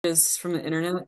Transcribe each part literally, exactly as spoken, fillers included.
Is from the internet.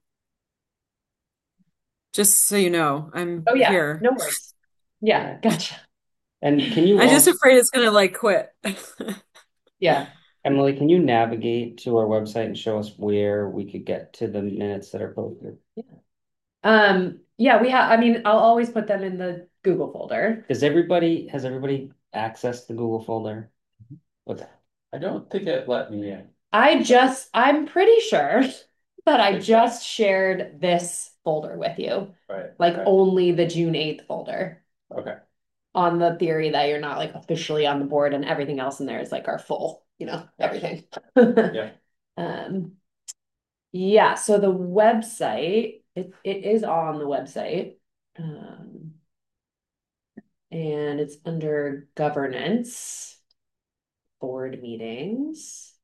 Just so you know, I'm Oh yeah, here. no worries. Yeah, gotcha. And can you I'm just also, afraid it's gonna like quit. Yeah. Emily, can you navigate to our website and show us where we could get to the minutes that are posted? Yeah. Um, yeah, we have, I mean, I'll always put them in the Google folder. Does everybody, has everybody accessed the Google folder? Okay. I don't think it let me in. I just, I'm pretty sure that I just shared this folder with you, Right. like Right. only the June eighth folder, Okay. on the theory that you're not like officially on the board and everything else in there is like our full, you know, everything. Yeah. Um, yeah, so the website, it, it is on the website. Um, and it's under governance, board meetings.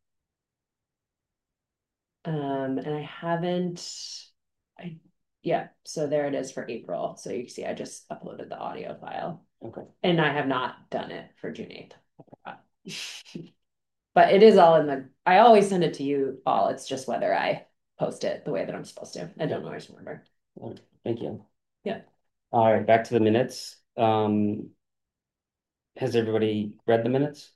Um, and I haven't, I, yeah, so there it is for April. So you can see I just uploaded the audio file Okay. and I have not done it for June eighth. But it is all in the, I always send it to you all. It's just whether I post it the way that I'm supposed to. I don't always remember. All right. Thank you. Yeah. All right, back to the minutes. Um, has everybody read the minutes?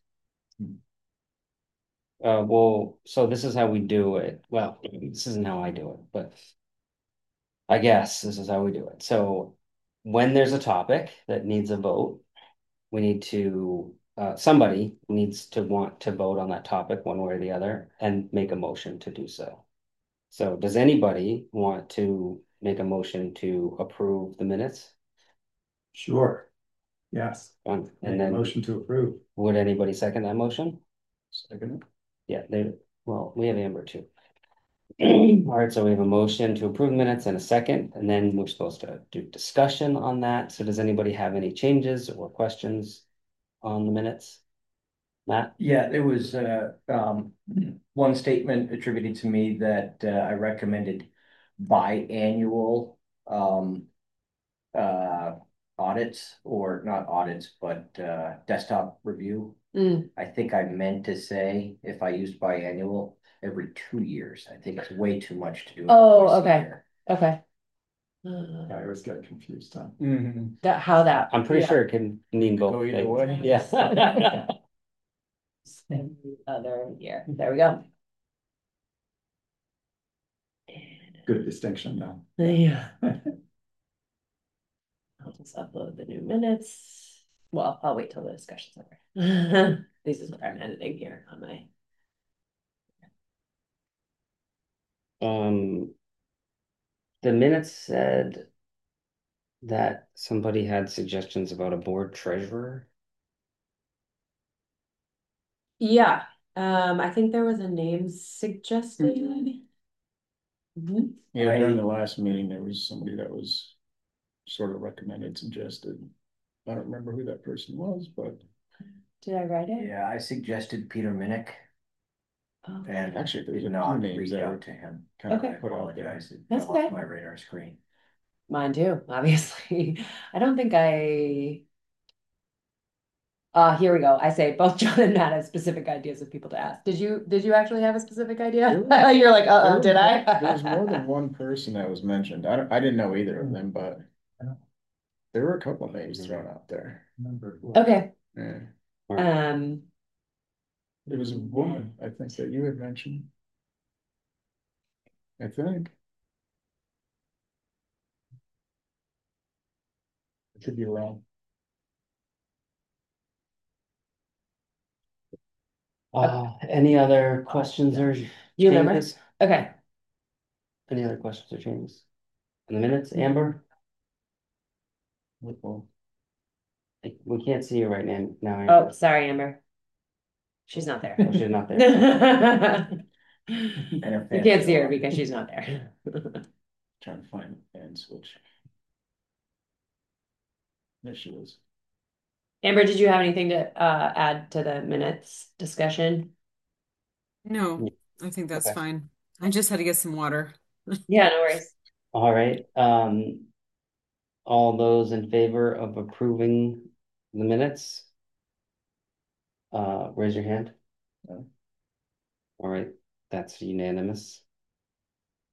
Uh, well, so this is how we do it. Well, this isn't how I do it, but I guess this is how we do it. So when there's a topic that needs a vote, we need to, uh, somebody needs to want to vote on that topic one way or the other and make a motion to do so. So does anybody want to make a motion to approve the minutes? Sure. Yes. Um, and Make a then motion to approve. would anybody second that motion? Second. Yeah, they, well, we have Amber too. All right, so we have a motion to approve minutes and a second, and then we're supposed to do discussion on that. So does anybody have any changes or questions on the minutes? Matt? Yeah, there was uh, um, one statement attributed to me that uh, I recommended biannual um, uh, audits, or not audits, but uh, desktop review. Mm. I think I meant to say, if I used biannual, every two years. I think it's way too much to do. it Oh, twice a okay. year. Okay. I always get confused on. Mhm. That, how that, I'm pretty yeah. sure it can mean both Go either things. way. Yeah. Every other year. There we go. Good distinction though. Yeah. I'll just upload the new minutes. Well, I'll wait till the discussion's over. This is what I'm editing here on my. Um, the minutes said that somebody had suggestions about a board treasurer. Yeah, um, I think there was a name suggested. Mhm. Yeah, during the last meeting, there was somebody that was sort of recommended, suggested. I don't remember who that person was, but Did I write it? Yeah, I suggested Peter Minnick, Oh, and actually, there's did a few not names reach that were out to him. kind Okay. of I put out there. apologize. It That's fell off okay. my radar screen. Mine too, obviously. I don't think I. Uh, here we go. I say both John and Matt have specific ideas of people to ask. Did you did you actually have a specific idea? You're like, There uh-oh, was did more- I? There was more than one person that was mentioned. I don't, I didn't know either of them, but there were a couple of names thrown out there. Remember? Okay. Yeah. Um, There was a woman, I think, that you had mentioned. I think. I could be wrong. Uh, any other questions or you remember? changes? Okay. Any other questions or changes? In the minutes, Amber? Well, Like, we can't see you right now, now, Oh, Amber. sorry, Amber. She's not there. Oh, she's not there. You can't see her because she's not there. trying to find the and switch. There she was. Amber, did you have anything to uh, add to the minutes discussion? No, I think that's Okay. fine. I just had to get some water. Yeah, no worries. All right. Um, all those in favor of approving the minutes? Uh, raise your hand. No. All right, that's unanimous.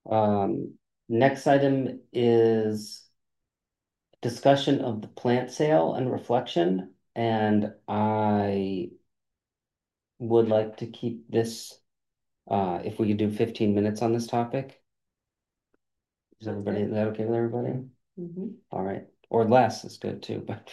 Um, next item is discussion of the plant sale and reflection. And I would like to keep this, uh, if we could do fifteen minutes on this topic. Is everybody, is that okay with everybody? Mhm. All right. Or less is good too, but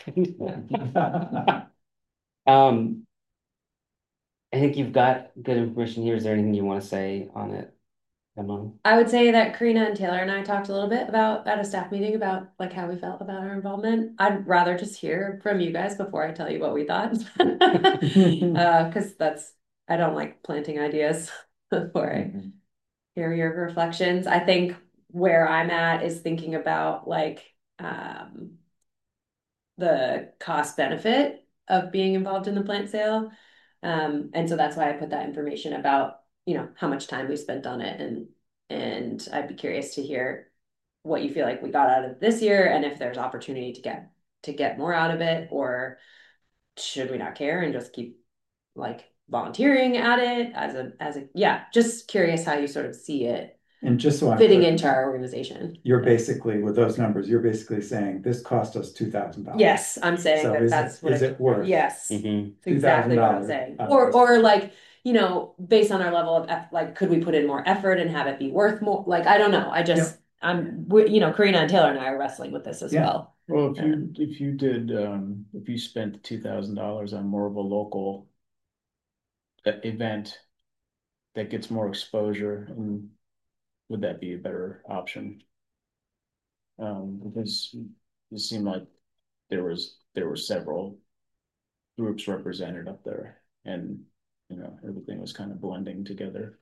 um, I think you've got good information here. Is there anything you want to say on it, Emma? I would say that Karina and Taylor and I talked a little bit about at a staff meeting about like how we felt about our involvement. I'd rather just hear from you guys before I tell you what we thought. Uh, because that's I don't like planting ideas before I Mhm. hear your reflections. I think where I'm at is thinking about like um the cost benefit of being involved in the plant sale. Um, and so that's why I put that information about, you know, how much time we spent on it, and and I'd be curious to hear what you feel like we got out of this year, and if there's opportunity to get to get more out of it, or should we not care and just keep like volunteering at it as a as a yeah, just curious how you sort of see it And just so I'm fitting clear, into our organization. you're basically, with those numbers, you're basically saying this cost us two thousand dollars. Yes, I'm saying So that is that's it, what is I, it worth? yes. Mhm. Exactly what I'm two thousand dollars saying. of Or this? or like, you know, based on our level of eff like, could we put in more effort and have it be worth more? Like, I don't know. I just, I'm, we, you know, Karina and Taylor and I are wrestling with this as Yeah. well. Well, if you, Um, if you did, um, if you spent two thousand dollars on more of a local e- event that gets more exposure, and would that be a better option? Um, because it seemed like there was, there were several groups represented up there, and, you know, everything was kind of blending together.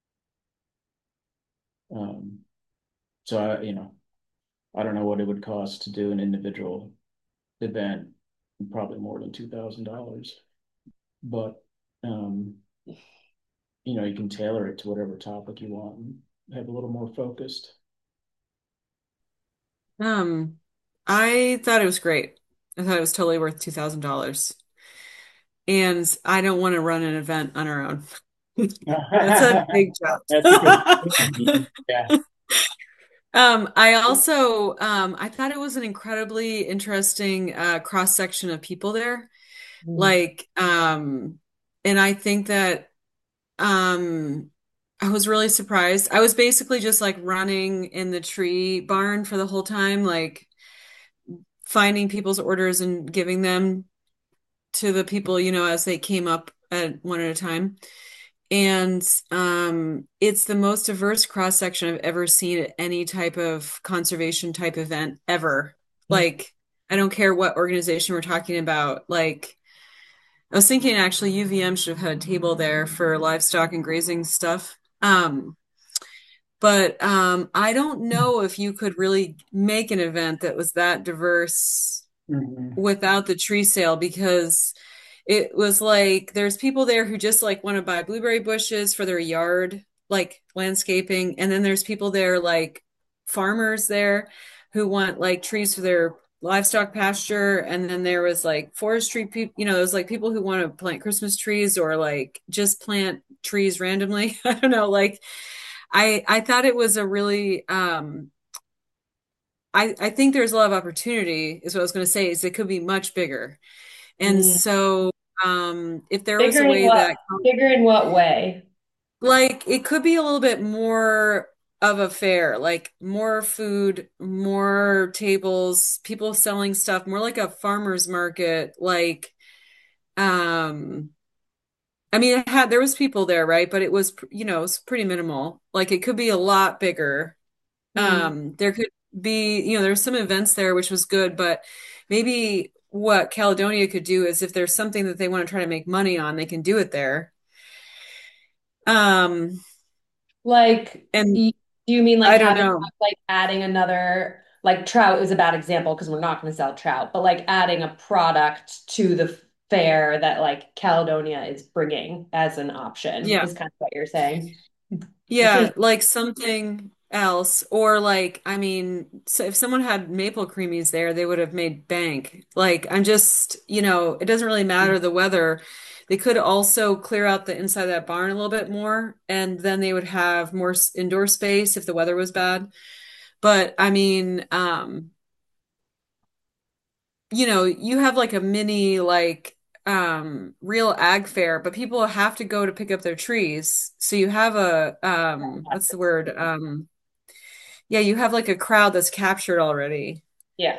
Um, so I, you know, I don't know what it would cost to do an individual event, probably more than two thousand dollars. But um, you know, you can tailor it to whatever topic you want and have a little more focused. Um, I thought it was great. I thought it was totally worth two thousand dollars. And I don't want to run an event on our own. That's a big job. That's a good yeah. Um, I also um I thought it was an incredibly interesting uh cross section of people there. Like um and I think that um I was really surprised. I was basically just like running in the tree barn for the whole time, like finding people's orders and giving them to the people, you know, as they came up at one at a time. And um, it's the most diverse cross section I've ever seen at any type of conservation type event ever. Like, I don't care what organization we're talking about. Like, I was thinking actually U V M should have had a table there for livestock and grazing stuff. Um, but um, I don't know if you could really make an event that was that diverse Mhm. without the tree sale, because it was like there's people there who just like want to buy blueberry bushes for their yard, like landscaping, and then there's people there like farmers there who want like trees for their livestock pasture, and then there was like forestry people, you know, there's like people who want to plant Christmas trees or like just plant trees randomly. I don't know, like I I thought it was a really um I I think there's a lot of opportunity is what I was going to say is it could be much bigger. And Mm. so, um, if there was Bigger a in way what that, bigger in what way? like, it could be a little bit more of a fair, like more food, more tables, people selling stuff, more like a farmer's market. Like, um, I mean, it had there was people there, right? But it was, you know, it's pretty minimal. Like, it could be a lot bigger. Mm. Um, there could be, you know, there's some events there, which was good, but maybe what Caledonia could do is if there's something that they want to try to make money on, they can do it there. Um, Like, and y- do you mean like I don't having know. like adding another like trout is a bad example because we're not going to sell trout, but like adding a product to the fair that like Caledonia is bringing as an option Yeah. is kind of what you're saying. That's Yeah, it. like something else. Or like, I mean, so if someone had maple creamies there, they would have made bank. Like, I'm just, you know, it doesn't really matter the weather. They could also clear out the inside of that barn a little bit more, and then they would have more s- indoor space if the weather was bad. But I mean, um, you know, you have like a mini like um real ag fair, but people have to go to pick up their trees. So you have a um what's the word? Um yeah, you have like a crowd that's captured already. Yeah.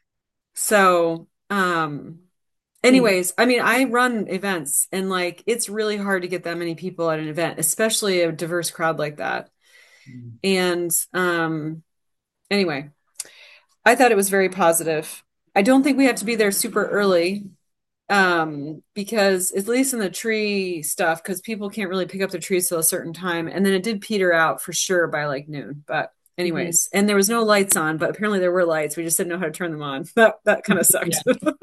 So, um anyways, I mean, I run events and like it's really hard to get that many people at an event, especially a diverse crowd like that. Mhm. And um anyway, I thought it was very positive. I don't think we have to be there super early. Um, because at least in the tree stuff, because people can't really pick up their trees till a certain time, and then it did peter out for sure by like noon. But Mhm. anyways, and there was no lights on, but apparently there were lights. We just didn't know how to turn them on. That that kind of Yeah. sucked.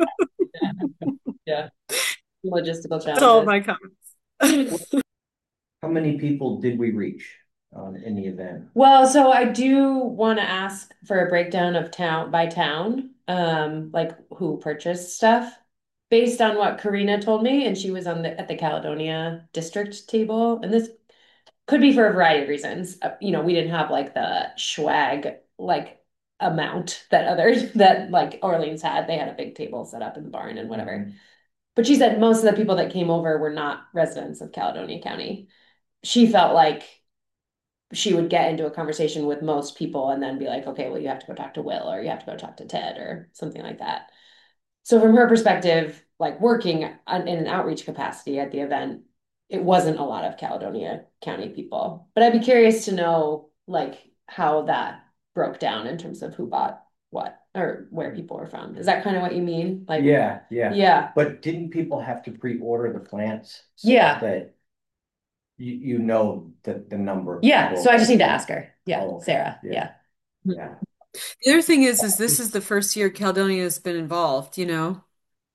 Yeah. Logistical That's all of challenges. my comments. How many people did we reach um, in the event? Well, so I do want to ask for a breakdown of town by town, um, like who purchased stuff based on what Karina told me, and she was on the at the Caledonia district table, and this could be for a variety of reasons. Uh, you know, we didn't have like the swag like amount that others that like Orleans had. They had a big table set up in the barn and whatever. But she said most of the people that came over were not residents of Caledonia County. She felt like she would get into a conversation with most people and then be like, okay, well, you have to go talk to Will or you have to go talk to Ted or something like that. So from her perspective, like working in an outreach capacity at the event, it wasn't a lot of Caledonia County people. But I'd be curious to know like how that broke down in terms of who bought what or where people were from. Is that kind of what you mean? Like, Yeah, yeah. yeah, But didn't people have to pre-order the plants? So Yeah. that you, you know the, the number of yeah. people So I just need to that- ask her. Yeah, Oh, okay. Sarah. Yeah. Yeah. Yeah. The other thing is, is this is the first year Caledonia has been involved, you know?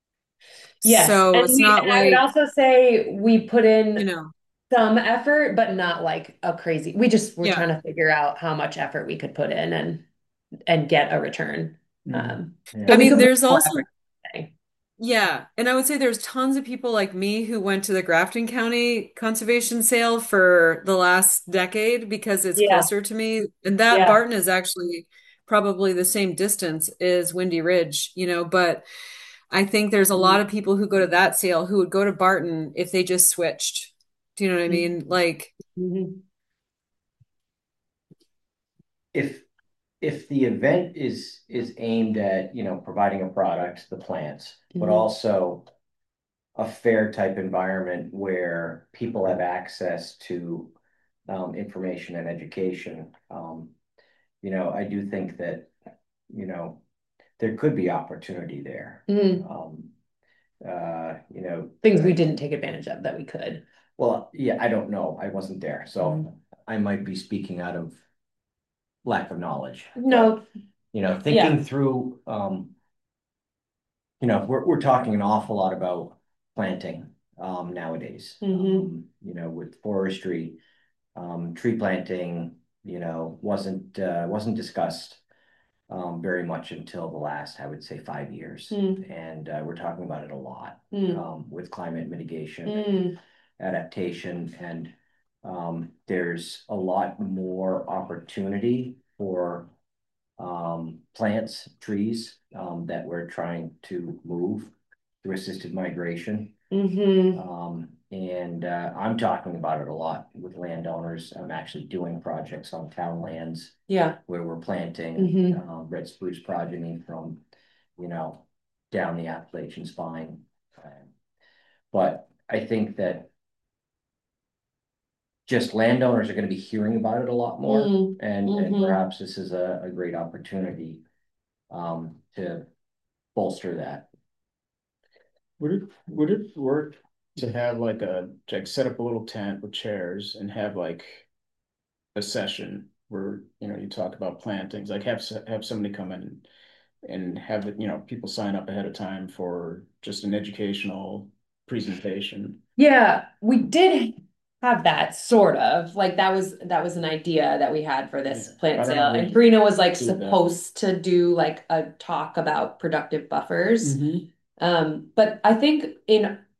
Yes. So And it's we not and I would like, also say we put you in know, some effort, but not like a crazy. We just were yeah. trying to figure out how much effort we could put in and and get a return. Mhm. Um, Yeah. but I we mean, could put there's more also effort today. yeah, and I would say there's tons of people like me who went to the Grafton County Conservation Sale for the last decade because it's Yeah, closer to me. And that yeah. Barton is actually probably the same distance as Windy Ridge, you know, but I think there's a lot of people who go to that sale who would go to Barton if they just switched. Do you know what I mean? Like, Mhm. If if the event is is aimed at, you know, providing a product, the plants, but Mhm. also a fair type environment where people have access to um, information and education. Um, you know, I do think that, you know, there could be opportunity there. Mhm. Um, uh, you know, Things we didn't take advantage of that we could. well, yeah, I don't know. I wasn't there, so Mhm. I might be speaking out of lack of knowledge. But, No, you know, yeah. thinking through, um, you know, we're we're talking an awful lot about planting um, nowadays. Mhm. Um, you know, with forestry, um, tree planting, you know, wasn't uh, wasn't discussed um, very much until the last, I would say, five years. Mm. And uh, we're talking about it a lot Mm. um, with climate mitigation, Mm. adaptation, and um, there's a lot more opportunity for um, plants, trees um, that we're trying to move through assisted migration. Mhm. Um, and uh, I'm talking about it a lot with landowners. I'm actually doing projects on town lands Yeah. where we're planting Mhm. uh, red spruce progeny from, you know, down the Appalachian spine. Um, but I think that just landowners are going to be hearing about it a lot more, Mm. and and Mhm. perhaps this is a, a great opportunity um, to bolster that. Would it would it work to have like a like set up a little tent with chairs and have like a session where you know you talk about plantings, like have s- have somebody come in and have it, you know, people sign up ahead of time for just an educational presentation. Yeah, we did have that sort of like that was that was an idea that we had for this Yeah, plant I don't sale. know if And we Karina was like do that. supposed to do like a talk about productive buffers. Mhm. Um, but I think in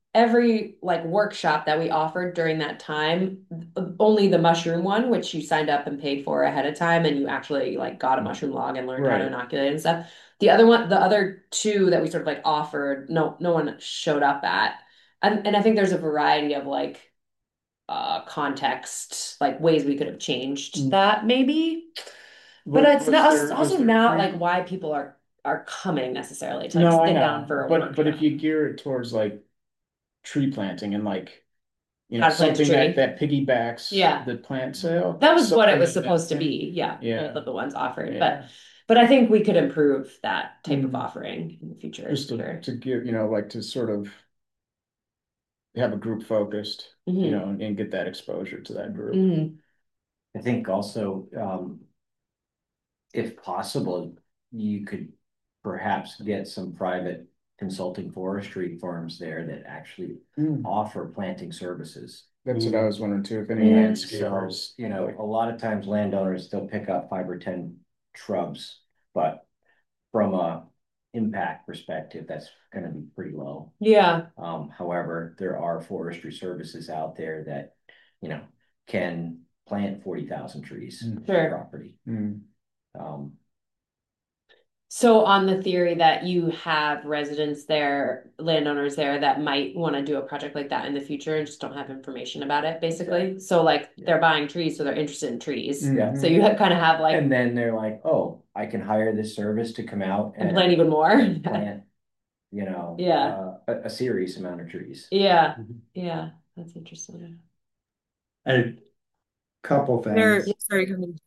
every like workshop that we offered during that time, only the mushroom one, which you signed up and paid for ahead of time, and you actually like got a mushroom log and learned how to Right. inoculate and stuff. The other one, the other two that we sort of like offered, no, no one showed up at. And and I think there's a variety of like uh context, like ways we could have changed that maybe. But What it's was not it's there, was also there not pre? like why people are are coming necessarily to like No, I sit down know, for a but but if workshop. you gear it towards like tree planting and like, you know, How to plant a something that tree. that piggybacks Yeah. the plant sale, That was what it something was like that supposed to thing. be. Yeah, both Yeah, of the ones offered. But yeah. but I think we could improve that type of Mm. offering in the future Just for to sure. to give, you know, like to sort of have a group focused, you Hmm. know, and, and get that exposure to that group. Hmm. I think also, um, if possible, you could perhaps get some private consulting forestry firms there that actually Mm. offer planting services. That's what I was wondering too, if any Mm. And so, landscapers, you know, like, a lot of times landowners still pick up five or ten shrubs, but from a impact perspective, that's gonna be pretty low. Yeah. Um, however, there are forestry services out there that, you know, can plant forty thousand trees Mm. on Sure. property. mm, Um, So on the theory that you have residents there, landowners there that might want to do a project like that in the future and just don't have information about it, basically. So like they're buying trees, so they're interested in trees. Yeah. So you kind of have like and then they're like, oh, I can hire this service to come out and and plant even more. and plant, you know, Yeah. uh, a, a serious amount of trees. Yeah. Mhm. Yeah. That's interesting. A couple There, things. sorry, go ahead.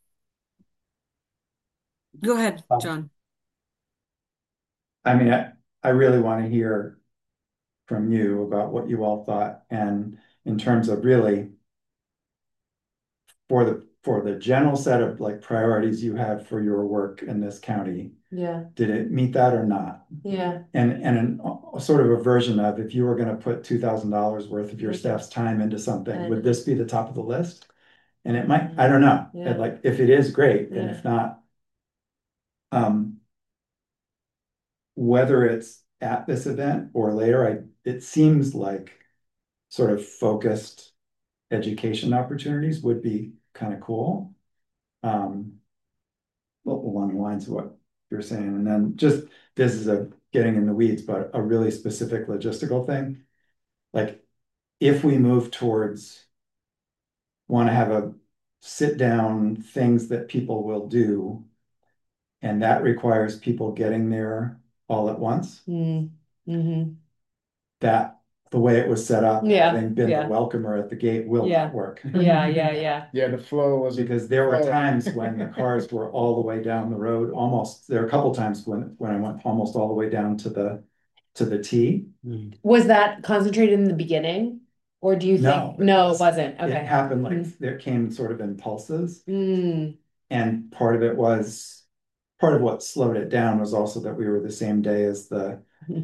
Go ahead, Um, John. I mean, I, I really want to hear from you about what you all thought, and in terms of really for the for the general set of like priorities you had for your work in this county, Yeah. did it meet that or not? Yeah. And and an, a sort of a version of if you were going to put two thousand dollars worth of your staff's time into something, would this be the top of the list? And it might, I don't know. Yeah. It, like if it is, great, and Yeah. if not, um, whether it's at this event or later, I it seems like sort of focused education opportunities would be kind of cool. Um, well, along the lines of what you're saying, and then just this is a getting in the weeds, but a really specific logistical thing. Like if we move towards want to have a sit down things that people will do, and that requires people getting there all at once, Mm-hmm. that the way it was set up, Yeah, having been yeah. the welcomer at the gate, will Yeah. not work. Yeah. Yeah. Yeah. yeah, the flow was Because there were flow. times when the cars were all the way down the road, almost, there were a couple times when, when I went almost all the way down to the, to the T. Mm. Was that concentrated in the beginning? Or do you No, think? it No, it was- wasn't. It Okay. happened like, there came sort of in pulses, Mm. and part of it was, part of what slowed it down was also that we were the same day as the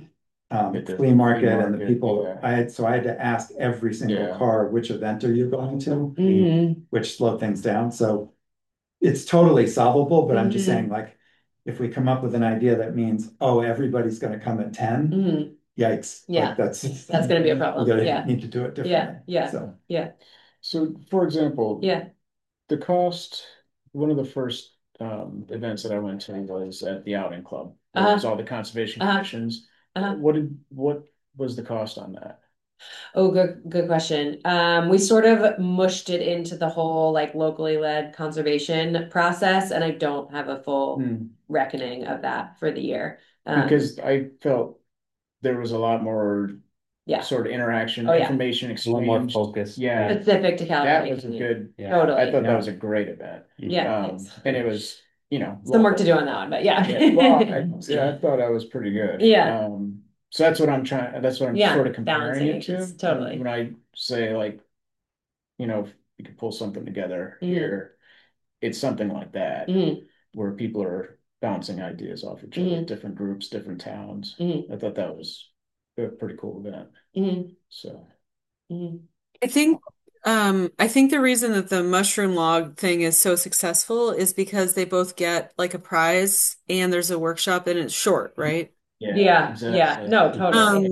um, At the flea market flea and the market, people, yeah. I had, so I had to ask every single Yeah. car, which event are you going to? Mhm. Which slowed things down, so it's totally solvable, but I'm just Mhm. saying, like, if we come up with an idea that means, oh, everybody's gonna come at ten, Mhm. yikes. Yeah. Like, that's. That's gonna be a We problem. gotta Yeah. need to do it Yeah. differently, Yeah. so. Yeah. So, for example, Yeah. the cost, one of the first um, events that I went to was at the Outing Club. It was Uh-huh. all the conservation Uh-huh. commissions. Uh-huh. What did what was the cost on that? Oh, good, good question. Um, we sort of mushed it into the whole like locally led conservation process, and I don't have a full Hmm. reckoning of that for the year. Um, Because I felt there was a lot more yeah, sort of interaction, Oh, yeah. information A little more exchange. focused. Yeah, specific to that California. was a good. Yeah. Totally. I thought Yeah. that was a great event. Yeah, Um, thanks. and it was, you know, Some work to do local. on that one, but yeah. Yeah, well, I, yeah, I thought I was pretty good. Yeah. Um, so that's what I'm trying, that's what I'm Yeah, sort of comparing balancing it it, to. yes, totally. When I say like, you know, if we could pull something together Mhm. here, it's something like that, Mhm. where people are bouncing ideas off each other, Mhm. different groups, different towns. Mhm. I thought that was a pretty cool event. Mhm. So, Mhm. I think um I think the reason that the mushroom log thing is so successful is because they both get like a prize and there's a workshop and it's short, right? Yeah, yeah, exactly. no, totally. Um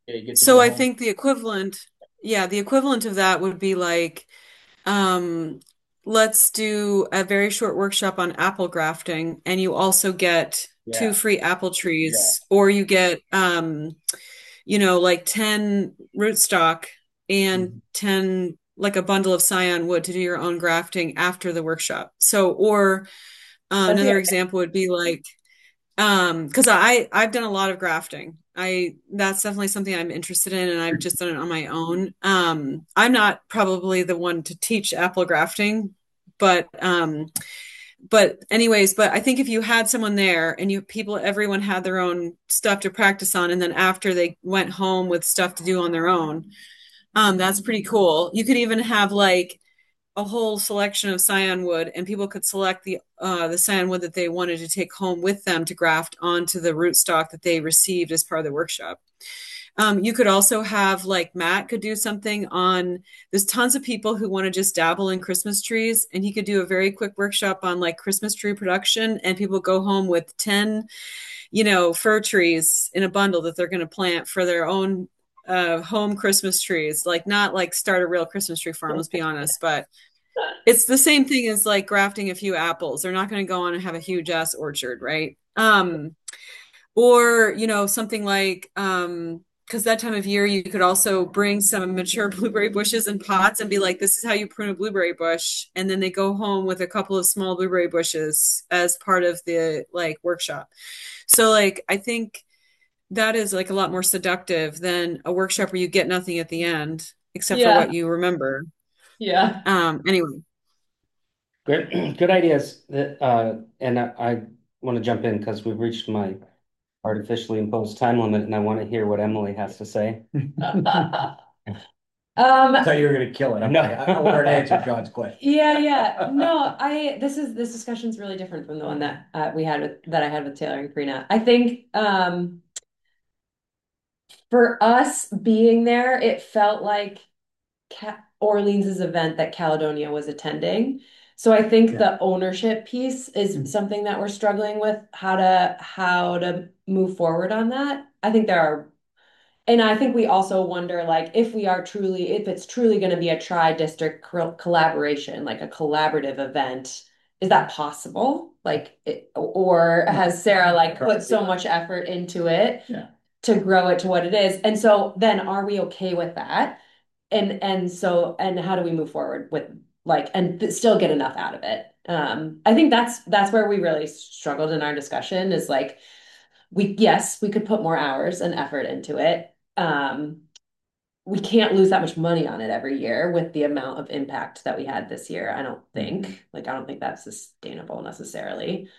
Yeah, you get to So go I home. think the equivalent, yeah, the equivalent of that would be like, um, let's do a very short workshop on apple grafting, and you also get two Yeah, free apple yeah. trees, or you get, um, you know, like ten rootstock and Mhm. ten, like a bundle of scion wood to do your own grafting after the workshop. So, or uh, That's another it. example would be like, um, because I I've done a lot of grafting. I That's definitely something I'm interested in, and I've just done it on my own. Um, I'm not probably the one to teach apple grafting, but um, but anyways, but I think if you had someone there and you people, everyone had their own stuff to practice on, and then after they went home with stuff to do on their own, um, that's pretty cool. You could even have like a whole selection of scion wood, and people could select the uh, the scion wood that they wanted to take home with them to graft onto the rootstock that they received as part of the workshop. Um, you could also have like Matt could do something on. There's tons of people who want to just dabble in Christmas trees, and he could do a very quick workshop on like Christmas tree production, and people go home with ten, you know, fir trees in a bundle that they're going to plant for their own uh, home Christmas trees. Like not like start a real Christmas tree farm, let's be honest, but it's the same thing as like grafting a few apples. They're not going to go on and have a huge ass orchard, right? Um, or, you know, something like, um, because that time of year you could also bring some mature blueberry bushes in pots and be like, this is how you prune a blueberry bush. And then they go home with a couple of small blueberry bushes as part of the like workshop. So like I think that is like a lot more seductive than a workshop where you get nothing at the end except for Yeah, what you remember. yeah. Um, anyway. Good, good ideas. That uh, and I, I want to jump in because we've reached my artificially imposed time limit, and I want to hear what Emily has to say. Um, I thought you were gonna kill it. I'm No. like, I, I want her to answer John's question. yeah, yeah. No, I this is this discussion's really different from the one that uh, we had with that I had with Taylor and Karina. I think um for us being there, it felt like Ca Orleans's event that Caledonia was attending. So I think Yeah. the ownership piece is Mhm. something that we're struggling with, how to how to move forward on that. I think there are, and I think we also wonder like if we are truly, if it's truly going to be a tri-district co collaboration, like a collaborative event, is that possible? Like, it, or has Sarah like put so much effort into it Yeah. to grow it to what it is? And so then are we okay with that? And and so and how do we move forward with like and th- still get enough out of it? Um, I think that's that's where we really struggled in our discussion is like we yes, we could put more hours and effort into it. Um, we can't lose that much money on it every year with the amount of impact that we had this year. I don't Mhm. think. Like I don't think that's sustainable necessarily.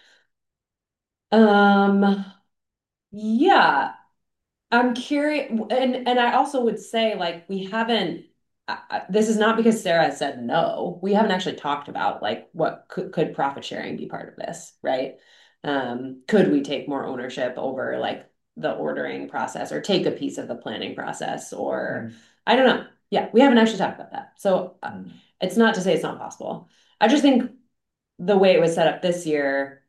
Um, yeah, I'm curious, and and I also would say like we haven't. I, I- this is not because Sarah said no. We haven't actually talked about like what could could profit sharing be part of this, right? Um, could we take more ownership over like the ordering process or take a piece of the planning process or Mhm. I don't know. Yeah, we haven't actually talked about that. So uh, Mhm. it's not to say it's not possible. I just think the way it was set up this year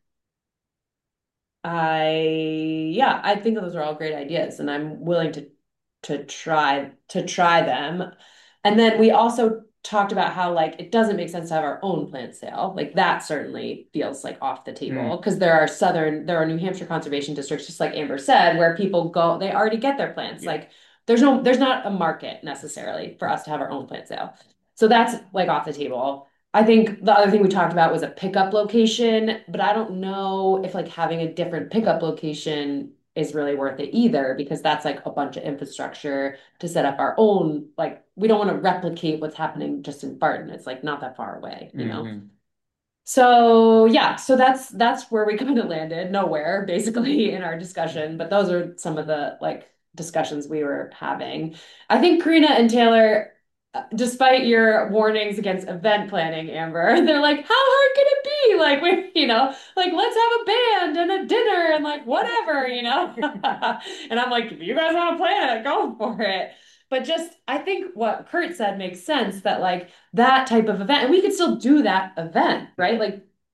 I yeah, I think those are all great ideas and I'm willing to to try to try them. And then we also talked about how like it doesn't make sense to have our own plant sale. Like that certainly feels like off the Mm. table because there are southern there are New Hampshire conservation districts just like Amber said where people go they already get their plants. Yeah. Like there's no there's not a market necessarily for us to have our own plant sale. So that's like off the table. I think the other thing we talked about was a pickup location, but I don't know if like having a different pickup location is really worth it either because that's like a bunch of infrastructure to set up our own, like we don't want to replicate what's happening just in Barton. It's like not that far away, you know? Mhm. So yeah, so that's that's where we kind of landed, nowhere basically in our discussion, but those are some of the like discussions we were having. I think Karina and Taylor, uh, despite your warnings against event planning, Amber, they're like, how hard can it be? Like we, you know, like let's have a band and a dinner and like whatever, you know? And I'm like, if you guys want to plan it, go for it. But just I think what Kurt said makes sense that like that type of event, and we could still do that event, right? Like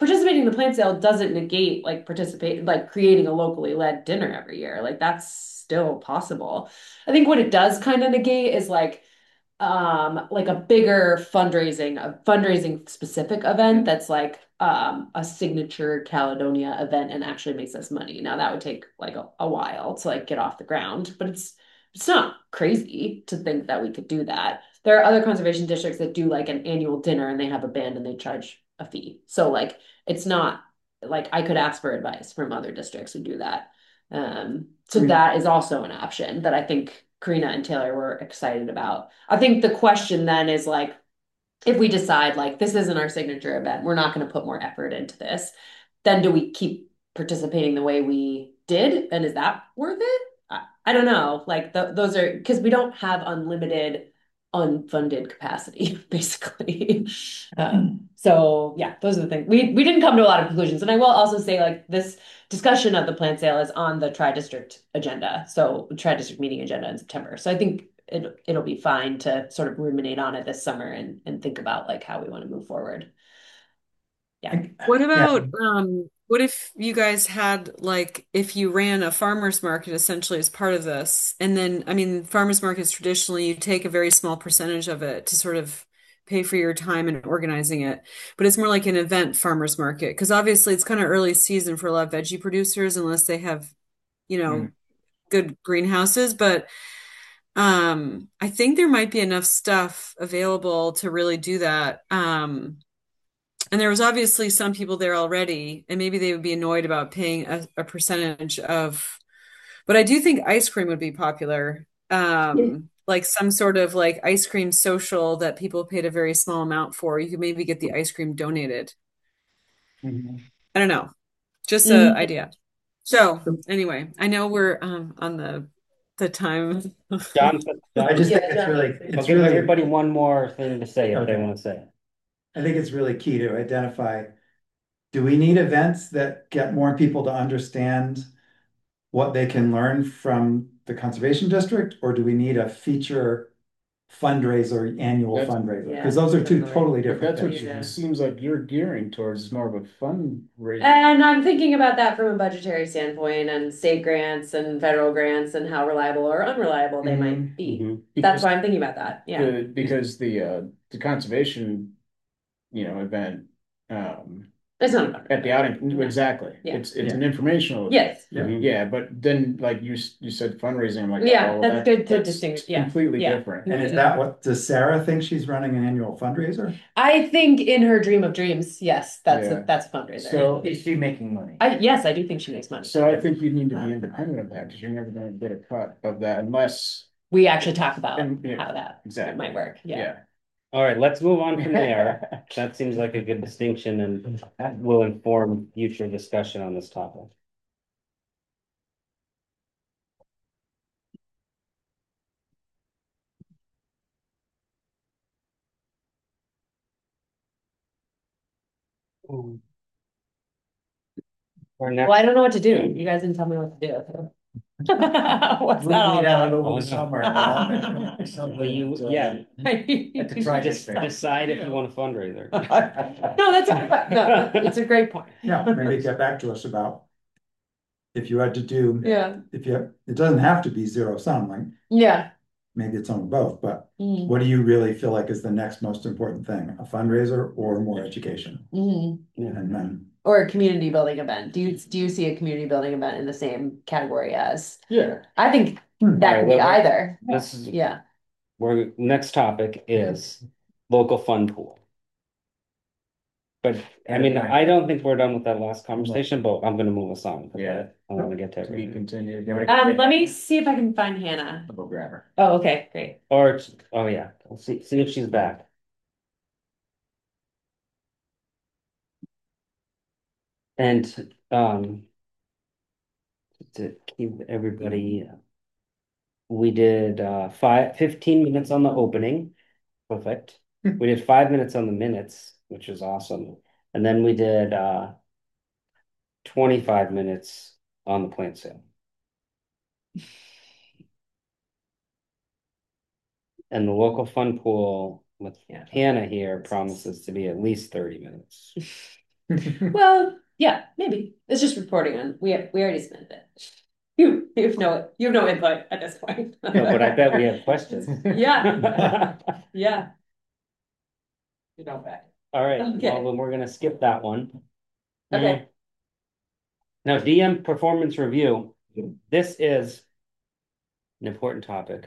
participating in the plant sale doesn't negate like participate like creating a locally led dinner every year. Like that's still possible. I think what it does kind of negate is like um like a bigger fundraising a fundraising specific event that's like um a signature Caledonia event and actually makes us money. Now that would take like a, a while to like get off the ground, but it's it's not crazy to think that we could do that. There are other conservation districts that do like an annual dinner and they have a band and they charge a fee. So like it's not like I could ask for advice from other districts who do that. Um, so Mm. that is also an option that I think Karina and Taylor were excited about. I think the question then is like, if we decide like this isn't our signature event, we're not going to put more effort into this, then do we keep participating the way we did? And is that worth it? I, I don't know. Like th those are because we don't have unlimited unfunded capacity, basically. Um, so yeah, those are the things. We we didn't come to a lot of conclusions. And I will also say like this discussion of the plant sale is on the tri-district agenda. So tri-district meeting agenda in September. So I think it it'll be fine to sort of ruminate on it this summer and and think about like how we want to move forward. Yeah. What Yeah, about um what if you guys had like if you ran a farmers market essentially as part of this and then I mean farmers markets traditionally you take a very small percentage of it to sort of pay for your time and organizing it, but it's more like an event farmers market because obviously it's kind of early season for a lot of veggie producers unless they have, you know, Mm. good greenhouses, but um I think there might be enough stuff available to really do that. Um and there was obviously some people there already, and maybe they would be annoyed about paying a, a percentage of, but I do think ice cream would be popular. Um, like some sort of like ice cream social that people paid a very small amount for. You could maybe get the ice cream donated. Mhm. I don't know, just a Mhm. idea. So anyway, I know we're um on the the time. John, I John, just think Yeah, it's really, John. I'll it's give really, everybody one more thing to say if they Okay. want to say it. I think it's really key to identify, do we need events that get more people to understand what they can learn from the conservation district, or do we need a feature fundraiser, annual That's- fundraiser? Yeah, Because those are two totally. totally But different that's what things. Yeah. it seems like you're gearing towards is more of a fundraiser. And I'm thinking about that from a budgetary standpoint and state grants and federal grants and how reliable or unreliable they Mhm. might be. Mhm. That's Because why I'm thinking about that. Yeah. the because the uh the conservation, you know, event um It's not a at the outing, Yeah. exactly. Yeah. It's it's Yeah. an informational event. Yes. Yeah. Mhm. Yeah, but then like you s- you said fundraising, I'm like, Yeah, oh, that's that, good to that's distinguish. Yeah. completely Yeah. different. And is that what, does Sarah think she's running an annual fundraiser? I think in her dream of dreams, yes, that's Yeah. a that's a fundraiser. So Is she making money? I yes, I do think she makes money. so I think you need to be independent of that because you're never going to get a cut of that unless We actually talk about And, yeah, how that exactly. might work. Yeah. yeah. All right, let's move on from there. That seems like a good distinction and will inform future discussion on this topic. Our Well, I next, don't know what to do. You guys didn't tell me what to do. What's that all Moving out about? over the summer. well, you, yeah, At the tri just district. decide if you want a fundraiser. No, that's a, no, it's a great point. Yeah, maybe get back to us about if you had to do, Yeah. if you, it doesn't have to be zero sum, like Yeah. maybe it's on both, but Mm. what do you really feel like is the next most important thing? A fundraiser or more education? Mhm. And then, Or a community building event. Do you do you see a community building event in the same category as? Yeah. I think Hmm. that All could right, be well, either. This is, Yeah. we're, next topic is local fund pool. But I mean, I don't think we're done with that last conversation, but I'm gonna move us on. Yeah. I wanna get to To be everything. continued. Um, let me see if I can find Hannah. I'll go grab her. Oh, okay, great. Or, it's- oh yeah, let's see, see if she's back. And, um, to keep everybody, we did, uh, five, fifteen minutes on the opening. Perfect. We did five minutes on the minutes, which was awesome. And then we did, uh, twenty-five minutes on the plant sale. And the local fund pool with Yeah. Hannah here promises to be at least thirty minutes. Well, yeah, maybe. It's just reporting on, we have, we already submitted it. You, you have no, you have no input at this point. No, but I bet we have questions. Yeah, yeah. You know that. All right, Okay. well, then we're gonna skip that one. Okay. Now, D M performance review, this is an important topic.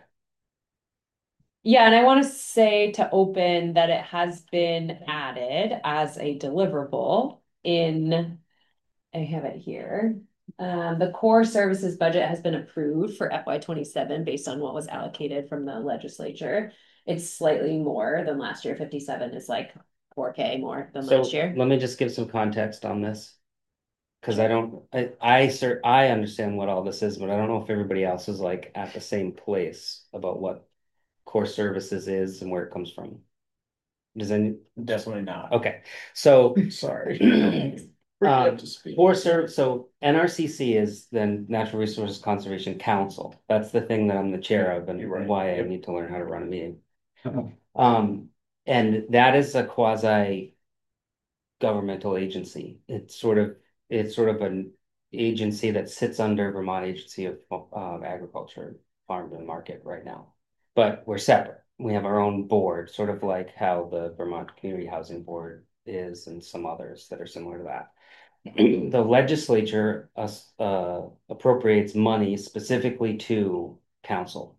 Yeah, and I want to say to open that it has been added as a deliverable in, I have it here. Um, the core services budget has been approved for F Y twenty-seven based on what was allocated from the legislature. It's slightly more than last year. fifty-seven is like four K more than So last year. let me just give some context on this. Because I don't, I, I, cert, I understand what all this is, but I don't know if everybody else is like at the same place about what core services is and where it comes from. Does any, Definitely not. okay, so Sorry. um, core service, so N R C C is the Natural Resources Conservation Council. That's the thing that I'm the chair of and You're right. why I Yep. need to learn how to run a meeting. Um, and that is a quasi governmental agency. It's sort of, it's sort of an agency that sits under Vermont Agency of uh, Agriculture, Farm and Market right now. But we're separate. We have our own board, sort of like how the Vermont Community Housing Board is and some others that are similar to that. The legislature uh, uh, appropriates money specifically to council.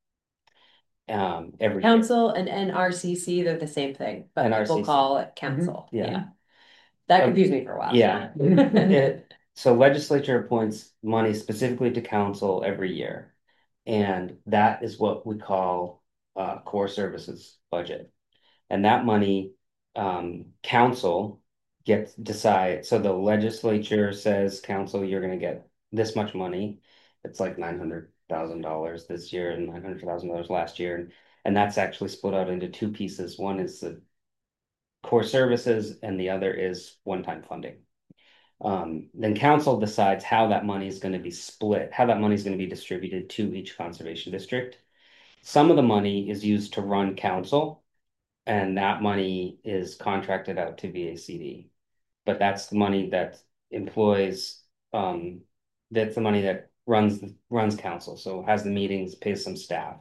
Um, every year. Council and N R C C, they're the same thing, but people N R C C. call it council. Yeah. Yeah. That Um, confused me for a while. Yeah. It, so legislature appoints money specifically to council every year. And that is what we call uh, core services budget. And that money, um, council gets decide. So the legislature says, council, you're going to get this much money. It's like nine hundred thousand dollars this year and nine hundred thousand dollars last year. And, and that's actually split out into two pieces. One is the core services and the other is one-time funding. Um, then council decides how that money is going to be split, how that money is going to be distributed to each conservation district. Some of the money is used to run council, and that money is contracted out to V A C D. But that's the money that employs, um, that's the money that runs runs council. So has the meetings, pays some staff.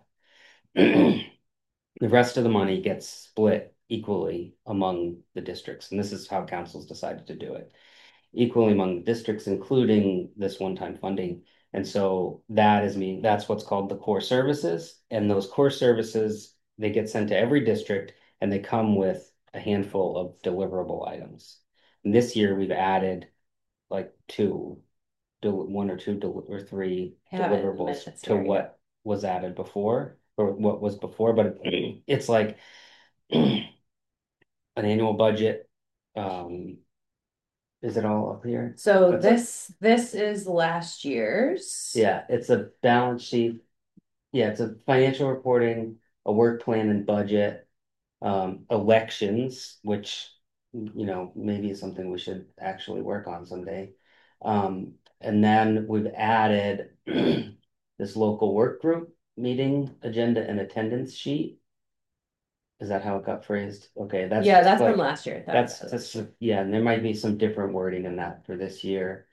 The rest of the money gets split equally among the districts, and this is how councils decided to do it. Equally among the districts, including this one-time funding. And so that is mean that's what's called the core services. And those core services, they get sent to every district and they come with a handful of deliverable items. And this year we've added like two, one or two or three deliverables to what was added before or what was before, but it's like an annual budget. Um, Is it all up here? So That's this, this is last year's. Yeah, it's a balance sheet. Yeah, it's a financial reporting, a work plan and budget, um, elections, which, you know, maybe is something we should actually work on someday. Um, and then we've added this local work group meeting agenda and attendance sheet. Is that how it got phrased? Okay, that's Yeah, just that's like, from last year. That that's was- that's yeah, and there might be some different wording in that for this year.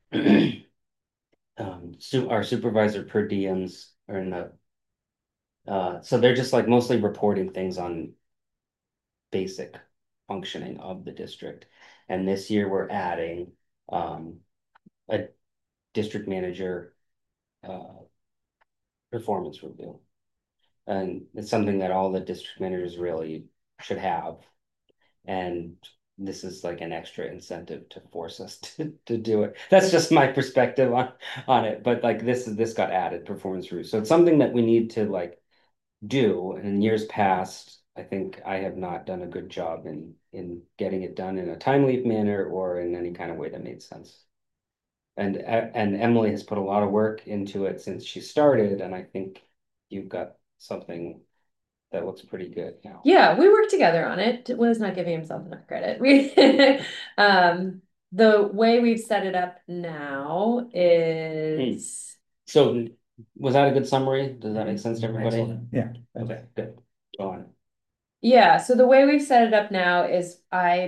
Um, su our supervisor per diems are in the uh, so they're just like mostly reporting things on basic functioning of the district. And this year we're adding um a district manager uh performance review. And it's something that all the district managers really should have. And this is like an extra incentive to force us to, to do it. That's just my perspective on on it. But like this is this got added performance review. So it's something that we need to like do. And in years past, I think I have not done a good job in in getting it done in a timely manner or in any kind of way that made sense. And and Emily has put a lot of work into it since she started, and I think you've got something that looks pretty good now. Yeah, we worked together on it. Will's not giving himself enough credit. We, um, the way we've set it up now is. So was that a good summary? Does that make sense to everybody? Excellent. Yeah. Okay, good. Go on. Yeah, so the way we've set it up now is I've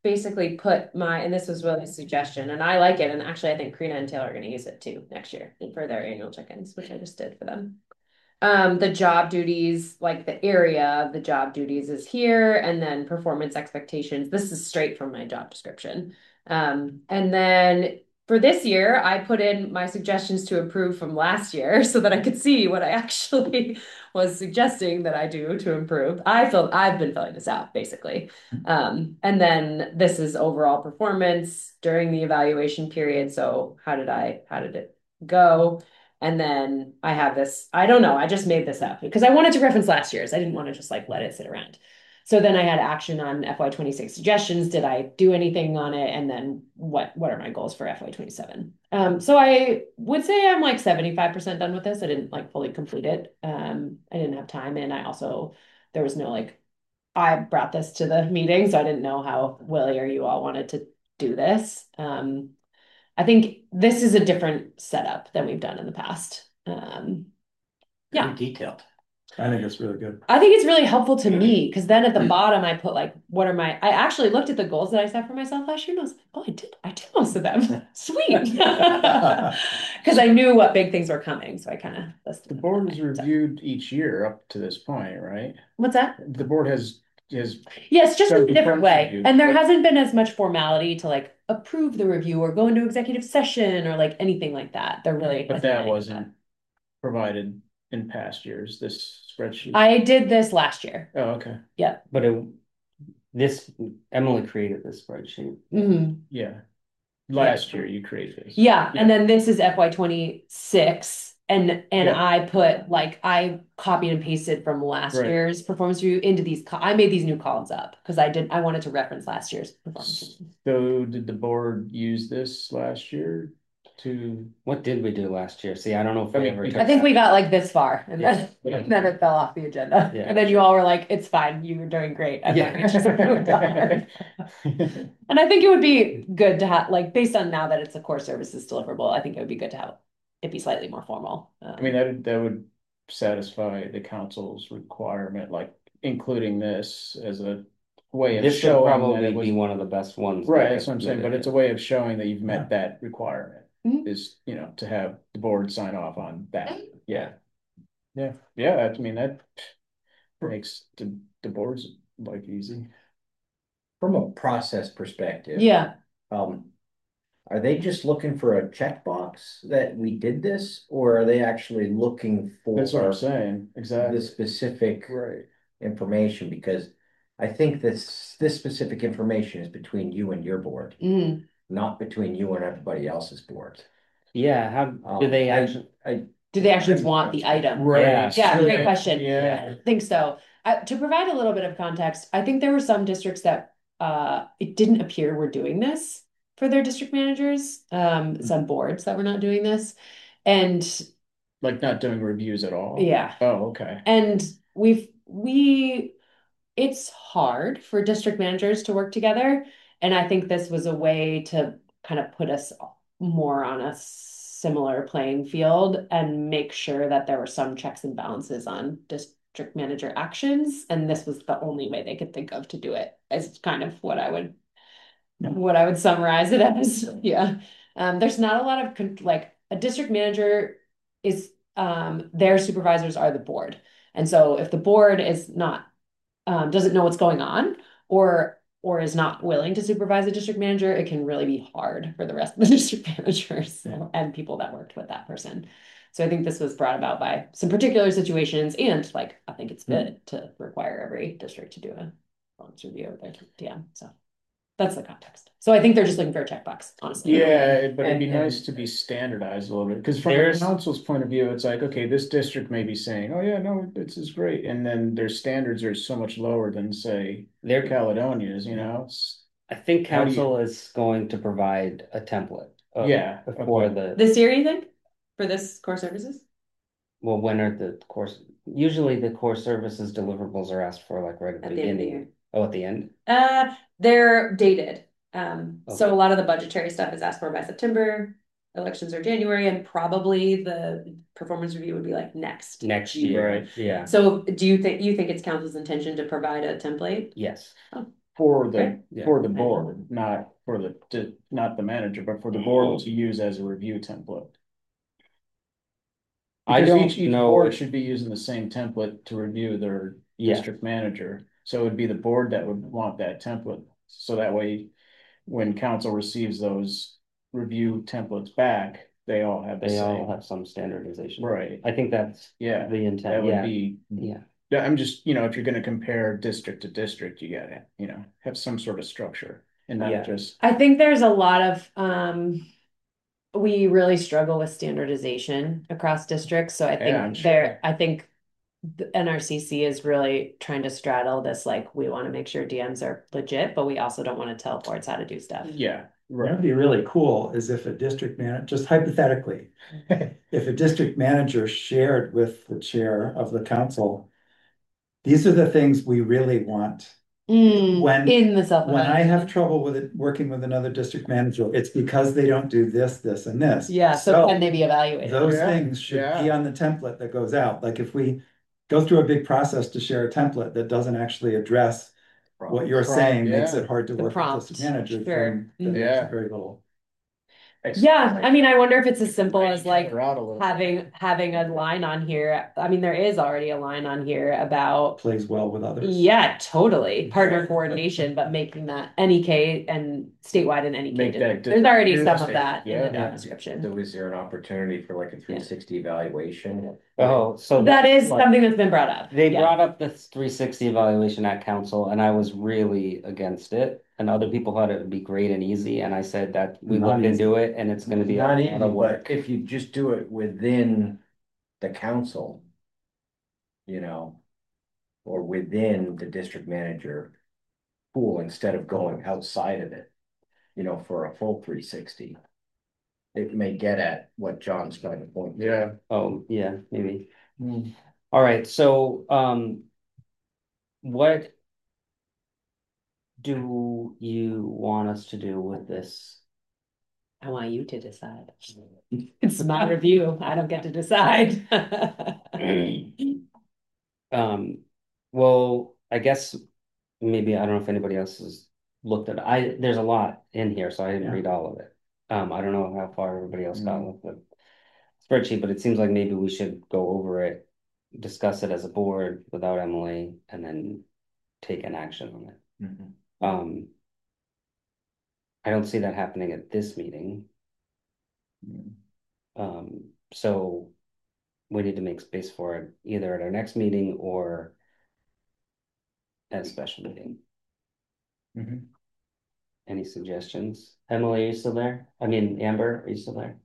basically put my, and this was really a suggestion, and I like it, and actually I think Karina and Taylor are gonna use it too next year for their annual check-ins, which I just did for them. Um, the job duties, like the area of the job duties is here, and then performance expectations. This is straight from my job description. Um, and then for this year, I put in my suggestions to improve from last year so that I could see what I actually was suggesting that I do to improve. I feel I've been filling this out basically. Um, and then this is overall performance during the evaluation period. So how did I, how did it go? And then I have this, I don't know, I just made this up because I wanted to reference last year's. I didn't want to just like let it sit around. So then I had action on F Y twenty-six suggestions. Did I do anything on it? And then what what are my goals for F Y twenty-seven? Um, so I would say I'm like seventy-five percent done with this. I didn't like fully complete it. Um, I didn't have time, and I also there was no like I brought this to the meeting, so I didn't know how Willie or you all wanted to do this. Um, I think this is a different setup than we've done in the past. Um, Very yeah. detailed. I think it's really good. I think it's really helpful to me because then at the bottom I put like, what are my, I actually looked at the goals that I set for myself last year and I was like, oh, I did, I did most of them. Sweet. Because I knew what big things were coming. So I kind of listed The them board that is way. So- reviewed each year up to this point, right? What's that? The board has, has, Yes, just So in a it different becomes way. reviewed. And there hasn't been as much formality to like approve the review or go into executive session or like anything like that. They're really. but that wasn't provided in past years, this spreadsheet. I did this last year. Oh, okay. Yeah. But it, this, Emily created this spreadsheet. Mhm. Yeah. Last year you created this. Yeah, and then this is F Y twenty-six, and and Yeah. I put like I copied and pasted from last Right. year's performance review into these. co- I made these new columns up because I did I wanted to reference last year's performance review. So did the board use this last year to? What did we do last year? See, I don't know if I we mean, ever we- took I think we that. got like this far, and then Yeah. then it fell off the agenda. Yeah. And then you all were like, "It's fine, you were doing great." And then we just moved on. And I think it would be good to have, like, based on now that it's a core services deliverable, I think it would be good to have it be slightly more formal. Um, I mean, that that would satisfy the council's requirement, like including this as a way of This would showing that probably it was. be one of the best ones. Right, that- that's what I'm saying, that- but it's a way of showing that you've met that requirement. Mhm. Is, you know, to have the board sign off on that. Yeah. Yeah, yeah, that- I mean, that makes the, the board's life easy. From a process perspective. Yeah, Um, are they just looking for a checkbox that we did this, or are they actually looking for That's what I'm saying, the exactly. specific Right. information? Because I think this, this specific information is between you and your board, Mhm. not between you and everybody else's board. Yeah, how do Um, they I- actually? I, Do they actually want the item? Right. Yeah, great question. Yeah. I think so. Uh, to provide a little bit of context, I think there were some districts that uh, it didn't appear were doing this for their district managers, um, some boards that were not doing this. And Like not doing reviews at all? yeah, Oh, okay. and we've, we, it's hard for district managers to work together. And I think this was a way to kind of put us more on a similar playing field and make sure that there were some checks and balances on district manager actions. And this was the only way they could think of to do it, is kind of what I would Yeah. what I would summarize it as. Yeah. Um, there's not a lot of con- like a district manager is um their supervisors are the board. And so if the board is not um doesn't know what's going on or or is not willing to supervise a district manager, it can really be hard for the rest of the district managers Yeah. and people that worked with that person. So I think this was brought about by some particular situations, and like I think it's good to require every district to do a performance review of their T M. So that's the context. So I think they're just looking for a checkbox, honestly. Yeah, but it'd be And- nice and- to be standardized a little bit, because from the There's- council's point of view, it's like, okay, this district may be saying, oh yeah, no, this is great, and then their standards are so much lower than, say, They're, Caledonia's, you know? It's- I think How do you- council is going to provide a template. of- Yeah, For okay. the, This year, you think? For this core services? well, when are the course, usually the core services deliverables are asked for like right at the At the end of the beginning. Oh, at the end? Uh, they're dated. Um, so Okay. a lot of the budgetary stuff is asked for by September. Elections are January, and probably the performance review would be like next. Next year, Right. yeah, So do you think, you think it's council's intention to provide a template? yes. for the, Okay, yeah. for the board, not for the, to, not the manager, but for the board to use as a review template. I Because don't each, each know board if- should be using the same template to review their Yeah. district manager. So it'd be the board that would want that template. So that way, when council receives those review templates back, they all have the They all same. have some standardization. Right, I think that's yeah, the that intent, would yeah, be, yeah. yeah, I'm just, you know, if you're gonna compare district to district, you gotta, you know, have some sort of structure and Yeah. not just. I think there's a lot of, um, we really struggle with standardization across districts, so I Yeah, I'm think sure. there, I think the N R C C is really trying to straddle this, like, we want to make sure D Ms are legit, but we also don't want to tell boards how to do stuff. Yeah, What would right. be really cool is if a district man, just hypothetically, if a district manager shared with the chair of the council, these are the things we really want. Mm, When- in the self. When I have trouble with it, working with another district manager, it's because they don't do this, this, and this. Yeah, so can they be evaluated? Those Yeah, things should be yeah. on the template that goes out. Like if we go through a big process to share a template that doesn't actually address what you're Prompt, saying, makes yeah. it hard to The work with prompt, district managers, sure. then then Mhm. there's Yeah. very little. Yeah, I mean, I wonder if it's as simple as like They're out a little bit. having, having a line on here. I mean, there is already a line on here about, Plays well with others. yeah, totally, partner coordination, but making that N E K and statewide and N E K. Make that There's already dis- some of that in the yeah. job description. So is there an opportunity for like a three sixty evaluation? Oh, so That is like, something that's been brought up. they Yeah. brought up the three sixty evaluation at council, and I was really against it. And other people thought it would be great and easy, and I said that we Not looked easy. into it, and it's going to be a Not lot easy, of but work. if you just do it within the council, you know, or within the district manager pool instead of going outside of it, you know, for a full three sixty. It may get at what John's trying to point to. Yeah. Oh, yeah, maybe. Mm. All right, so um, what do you want us to do with this? I want you to decide. It's my review. I don't get to decide. Um, well, I guess maybe I don't know if anybody else has looked at it. I there's a lot in here, so I didn't Yeah. read all of it. Um, I don't know how far everybody else got Mm. with the spreadsheet, but it seems like maybe we should go over it, discuss it as a board without Emily, and then take an action on it. Mhm. Um, I don't see that happening at this meeting. Mm. Um, so we need to make space for it either at our next meeting or at a special meeting. Mhm. Any suggestions? Emily, are you still there? I mean, Amber, are you still there?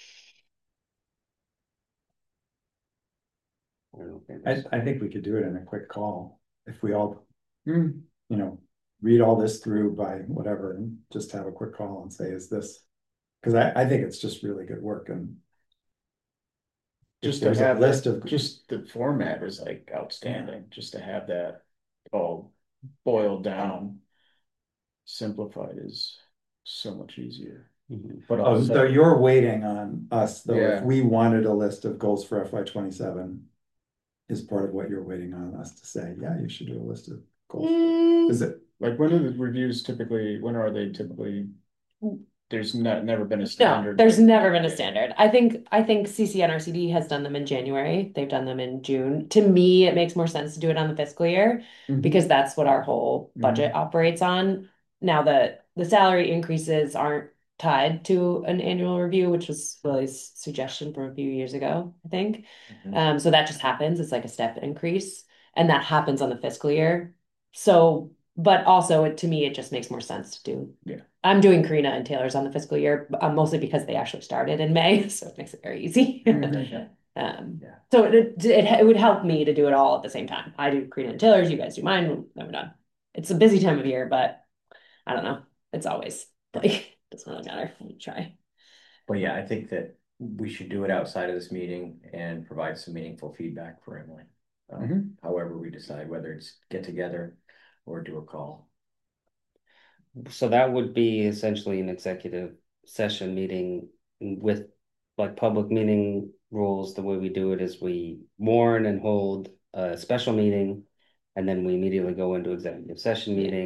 I don't know if I, Amber's- I think we could do it in a quick call if we all, Mm. you know, read all this through by whatever and just have a quick call and say, is this? Because I, I think it's just really good work and if Just to there's a have list that, of, just the format is like outstanding, just to have that all boiled down. Simplified is so much easier. Mhm. But oh, so also, you're waiting on us, though, if Yeah. we wanted a list of goals for F Y twenty-seven. Is part of what you're waiting on us to say, yeah, you should do a list of goals. Mm, Is it, Like when are the reviews typically, when are they typically? There's not, never been a No, standard. there's like- never been a standard. I think, I think C C N R C D has done them in January. They've done them in June. To me, it makes more sense to do it on the fiscal year Mhm. because that's what our whole budget operates on. Now, the, the salary increases aren't tied to an annual review, which was Lily's suggestion from a few years ago, I think. Mhm. Um, so that just happens. It's like a step increase, and that happens on the fiscal year. So, but also it, to me, it just makes more sense to do. Yeah. I'm doing Karina and Taylor's on the fiscal year, uh, mostly because they actually started in May, so it makes it very easy. Mhm. Um, Yeah. so it, it, it would help me to do it all at the same time. I do Karina and Taylor's, you guys do mine, then we're done. It's a busy time of year, but I don't know. It's always like, doesn't really matter. We try. but yeah, I think that we should do it outside of this meeting and provide some meaningful feedback for Emily. Um, Mhm. However, we decide whether it's get together or do a call. So that would be essentially an executive session meeting with like public meeting rules. The way we do it is we warn and hold a special meeting, and then we immediately go into executive session Yeah. meeting.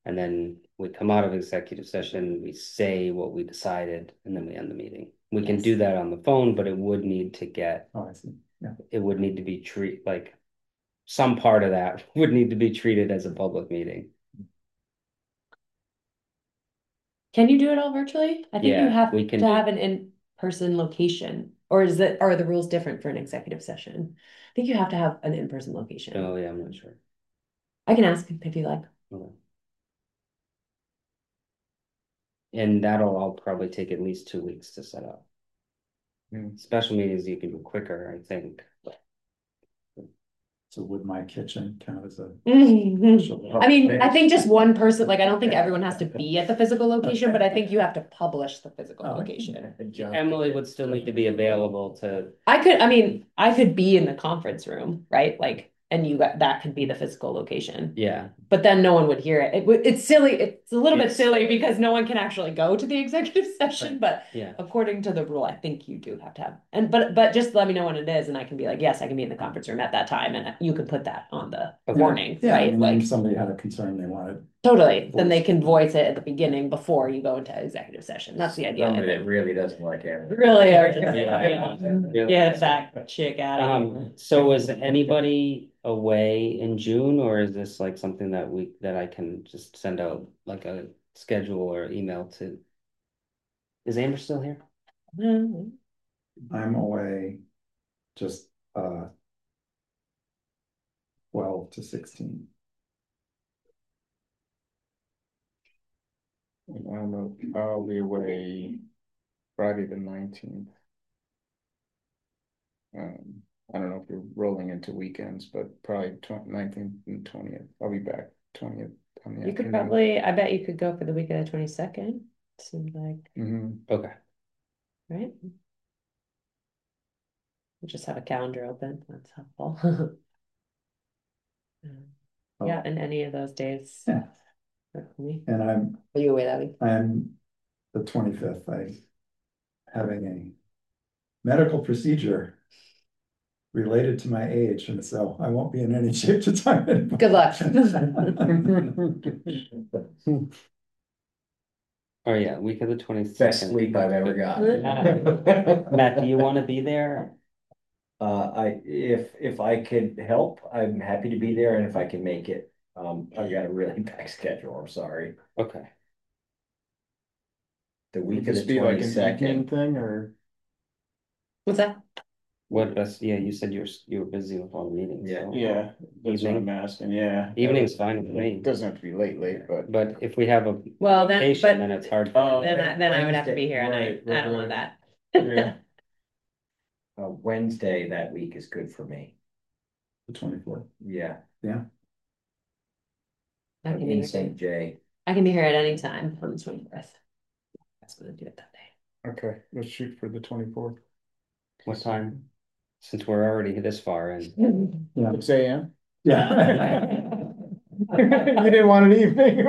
And then we come out of executive session, we say what we decided, and then we end the meeting. We can Yes. do that on the phone, but it would need to get, Oh, I see. Yeah. it would need to be treat, like, some part of that would need to be treated as a public meeting. Can you do it all virtually? I think you Yeah, have we can- to have an in-person location, or is it, are the rules different for an executive session? I think you have to have an in-person location. Oh, yeah, I'm not sure. I can ask if you like. Okay. And that'll all probably take at least two weeks to set up. Mm. Special meetings you can do quicker, I think. So would my kitchen count as a? I mean, I think just one person, like, I don't think everyone has to be at the physical location, but I think you have to publish the physical Oh, location. Emily would still need to be available to, I could, I mean, I could be in the conference room, right? Like, and you got, that could be the physical location, yeah, but then no one would hear it. It would, it's silly. It's a little bit It's- silly because no one can actually go to the executive session, but yeah. according to the rule, I think you do have to have, and, but, but just let me know when it is and I can be like, yes, I can be in the conference room at that time and you can put that on the Okay. warning, Yeah, right? and then Like, if somebody had a concern they wanted. totally, then they Voice. can voice it at the beginning before you go into executive session. That's the idea. I Somebody that think. really doesn't like it. Really urgent. Yeah. Yeah. Get that chick out of here. Um, so is anybody away in June, or is this like something that we, that I can just send out like a schedule or email to? Is Amber still here? Mhm. I'm away just uh twelve to sixteen. And I don't know, I'll be away Friday the nineteenth. Um, I don't know if you're rolling into weekends, but probably nineteenth and twentieth. I'll be back twentieth on the You could afternoon. probably, I bet you could go for the week of the twenty-second. Seems like, Mhm. Okay, right? We'll just have a calendar open. That's helpful. Um, Oh. Yeah, and any of those days. Yeah. work for me. And I'm Are you away that week? I'm the twenty-fifth, I having a medical procedure related to my age, and so I won't be in any shape to time it. Good luck. oh yeah, week of the Best twenty-second. sleep I've ever got. Matt, do you want to be there? Uh, I, if, if I could help, I'm happy to be there, and if I can make it, um, I've got a really packed schedule, I'm sorry. Okay, The Would week of this the be like an evening twenty-second, thing or? What's that? what, that's, yeah, you said you were, you were busy with all the meetings, Yeah. so. Yeah, that's what Evening. I'm asking, yeah. Evening's fine with me. It doesn't have to be late, late, but. But if we have a Well, then, patient, then but it's hard. Oh. then I, then I would have to be here and I, Right, I don't right, want that. Yeah. uh, Wednesday that week is good for me, The twenty-fourth. yeah, I I'm can be in here. Saint Jay. I can be here at any time on the twenty-fourth. That's gonna do it that day. Okay, let's shoot for the twenty-fourth. What time? Since we're already this far in. Yeah. Six A M. Yeah. You didn't want an evening.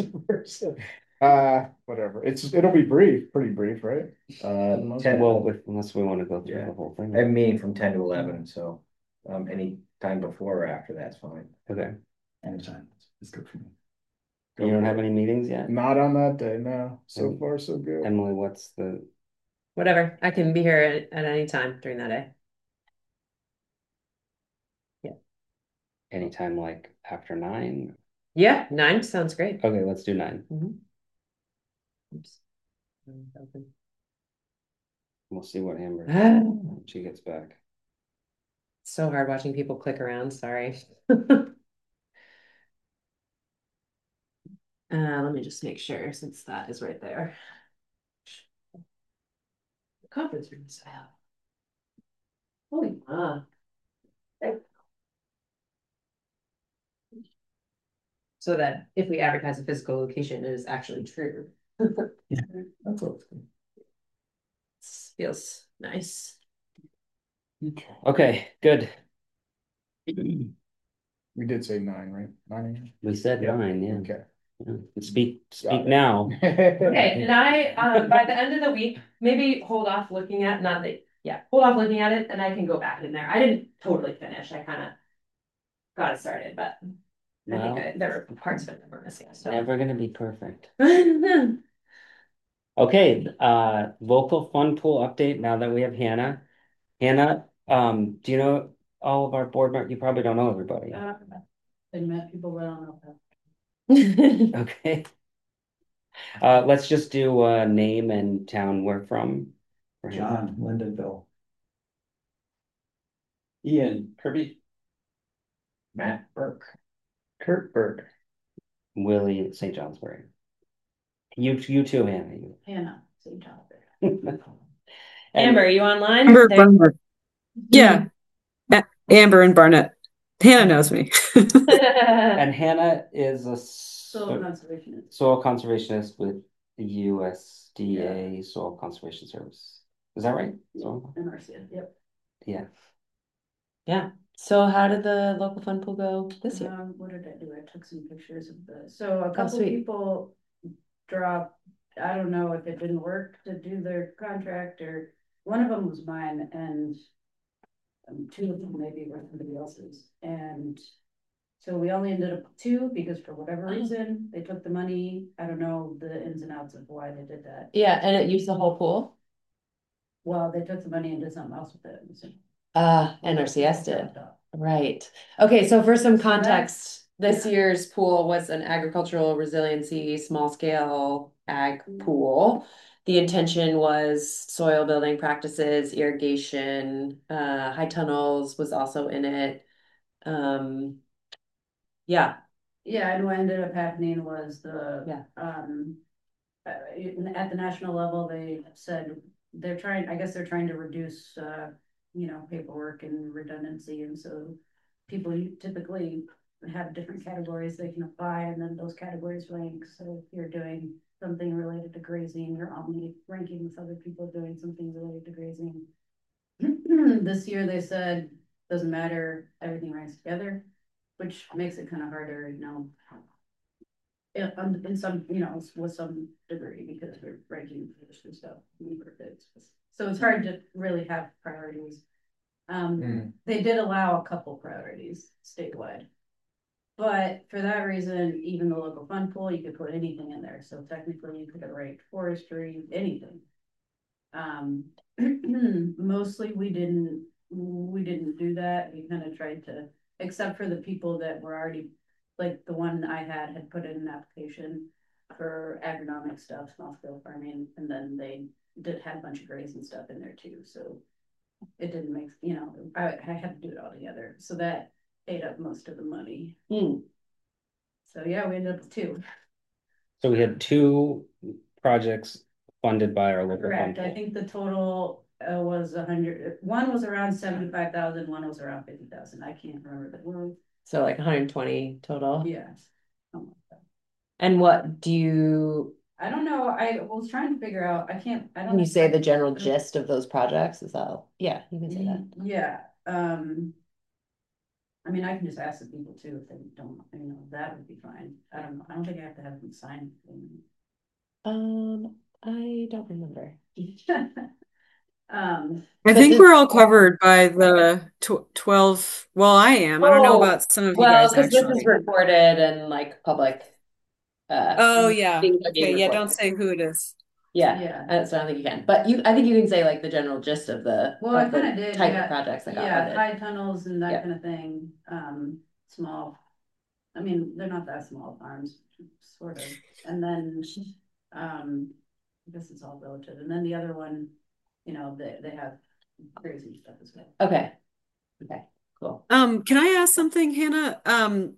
Uh, whatever, it's, it'll be brief, pretty brief, right? Uh, ten, Well, if- unless we want to go through Yeah. the whole thing. I'm meeting from ten to eleven, so, um, any time before or after, that's fine. Okay, Anytime is good for me. you don't have any meetings yet? Not on that day, no, so Um, far so good. Emily, what's the, Whatever, I can be here at, at any time during that day. anytime like after nine? Yeah, nine sounds great. Okay, let's do nine. Mhm. Oops. Um, open. We'll see what Amber, Ah, when she gets back. So hard watching people click around, sorry. Uh, let me just make sure since that is right there. The conference room is out. Holy ah. So that if we advertise a physical location, it is actually true. That's what. Feels nice. Okay. Okay, good. We did say nine, right? Nine We said Yeah. nine, yeah. A.M.? Okay. Yeah. Speak, Got speak it. now. Okay, and I, um, by the end of the week, maybe hold off looking at, not that, yeah, hold off looking at it, and I can go back in there. I didn't totally finish, I kind of got it started, but I think Well, I, there were parts of it that were missing. So. never gonna be perfect. Okay, uh, local fund pool update now that we have Hannah. Hannah, um, do you know all of our board members? You probably don't know everybody. Uh, I met people that I don't know. Okay. Uh, let's just do uh name and town we're from. for Hannah. John, Lindenville. Ian Kirby. Matt Burke. Kurt Burke. Willie Saint Johnsbury. You you too, Hannah. You. Hannah, Saint John. And Amber, are you online? Amber There- Barnett. Yeah, A- Amber and Barnett. Hannah knows me. and Hannah is a Soil so- conservationist. soil conservationist with the U S D A Soil Conservation Service. Is that right? Soil- N R C, yep. Yeah. Yeah. So how did the local fund pool go this year? Um, what did I do? I took some pictures of the, so a couple sweet. people dropped, I don't know if it didn't work to do their contract or, one of them was mine and um, two of them maybe were somebody else's. And so we only ended up with two because for whatever Oh. reason, they took the money. I don't know the ins and outs of why they did that. Yeah, and it used the whole pool. Well, they took the money and did something else with it. So- Uh, N R C S did. Right. Okay, so for some context, this yeah. year's pool was an agricultural resiliency, small scale ag pool. The intention was soil building practices, irrigation, uh, high tunnels was also in it. Um, yeah, Yeah, and what ended up happening was the, Yeah. um, uh, in- at the national level, they said they're trying, I guess they're trying to reduce, uh, you know, paperwork and redundancy, and so people typically have different categories they can apply, and then those categories rank. So if you're doing something related to grazing, you're only ranking with other people doing something related to grazing. This year they said, doesn't matter, everything ranks together, which makes it kind of harder, you know. In, um, in some, you know, with some degree, because we're ranking fish and stuff. So it's hard to really have priorities. Um, Mm. they did allow a couple priorities statewide. But for that reason, even the local fund pool, you could put anything in there. So technically you could have ranked forestry, anything. Um, mostly we didn't, we didn't do that. We kind of tried to, except for the people that were already, like the one I had had put in an application for agronomic stuff, small scale farming, and then they did have a bunch of grazing stuff in there too. So it didn't make, you know, I, I had to do it all together. So that ate up most of the money. Hmm. So yeah, we ended up with two. So we had two projects funded by our local fund Correct. I pool. think the total uh, was a hundred, one was around seventy-five thousand, one was around fifty thousand. I can't remember the one. So like one hundred twenty total. Yes. Something like that. And what do you, I don't know. I was trying to figure out, I can't, I don't. can you say the general gist of those projects? Is that, yeah, you can say that. Yeah, um. I mean, I can just ask the people too, if they don't, you know, that would be fine. I don't know. I don't think I have to have them sign. Um, I don't remember. Um, I But think this- we're all covered by the tw twelve. Well, I am. I don't know Oh, about some of you well, guys because this is actually. recorded and like public. Uh, Oh, yeah. things are being Okay. Yeah. recorded. Don't say who it is. Yeah, yeah. uh, so I don't think you can, but you, I think you can say like the general gist of the, Well, I of the kinda did, type yeah. of projects that got Yeah, funded. high tunnels and that Yeah. kind of thing, um, small. I mean, they're not that small farms, sort of, and then, um, I guess it's all relative, and then the other one, you know, they, they have crazy stuff as well. Okay, okay, cool. Um, can I ask something, Hannah? Um,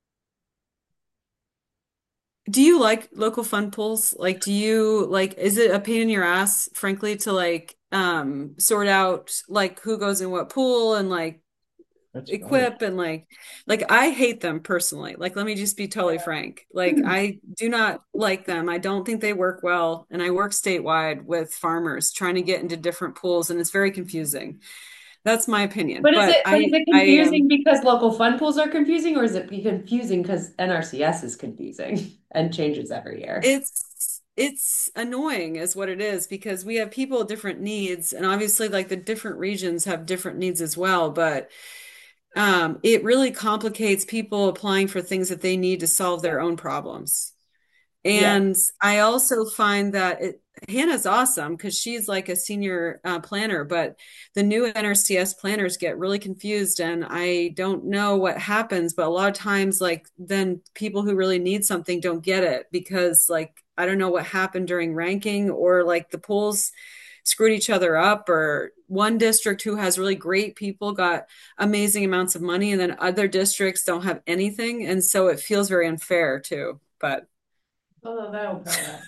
do you like local fund pools? Like, do you like, is it a pain in your ass, frankly, to like um sort out like who goes in what pool and like That's equip and like like I hate them personally. Like, let me just be totally frank. Like, I do not like them. I don't think they work well. And I work statewide with farmers trying to get into different pools, and it's very confusing. That's my opinion. But is But it, but I, is it I, um, confusing because local fund pools are confusing, or is it be confusing because N R C S is confusing and changes every year? it's it's annoying is what it is, because we have people with different needs, and obviously like the different regions have different needs as well. But um, it really complicates people applying for things that they need to solve Yeah. their own problems. Yeah. And I also find that it, Hannah's awesome because she's like a senior uh, planner, but the new N R C S planners get really confused, and I don't know what happens. But a lot of times, like then people who really need something don't get it because, like, I don't know what happened during ranking, or like the polls screwed each other up, or one district who has really great people got amazing amounts of money, and then other districts don't have anything, and so it feels very unfair too. But Although that'll probably happen.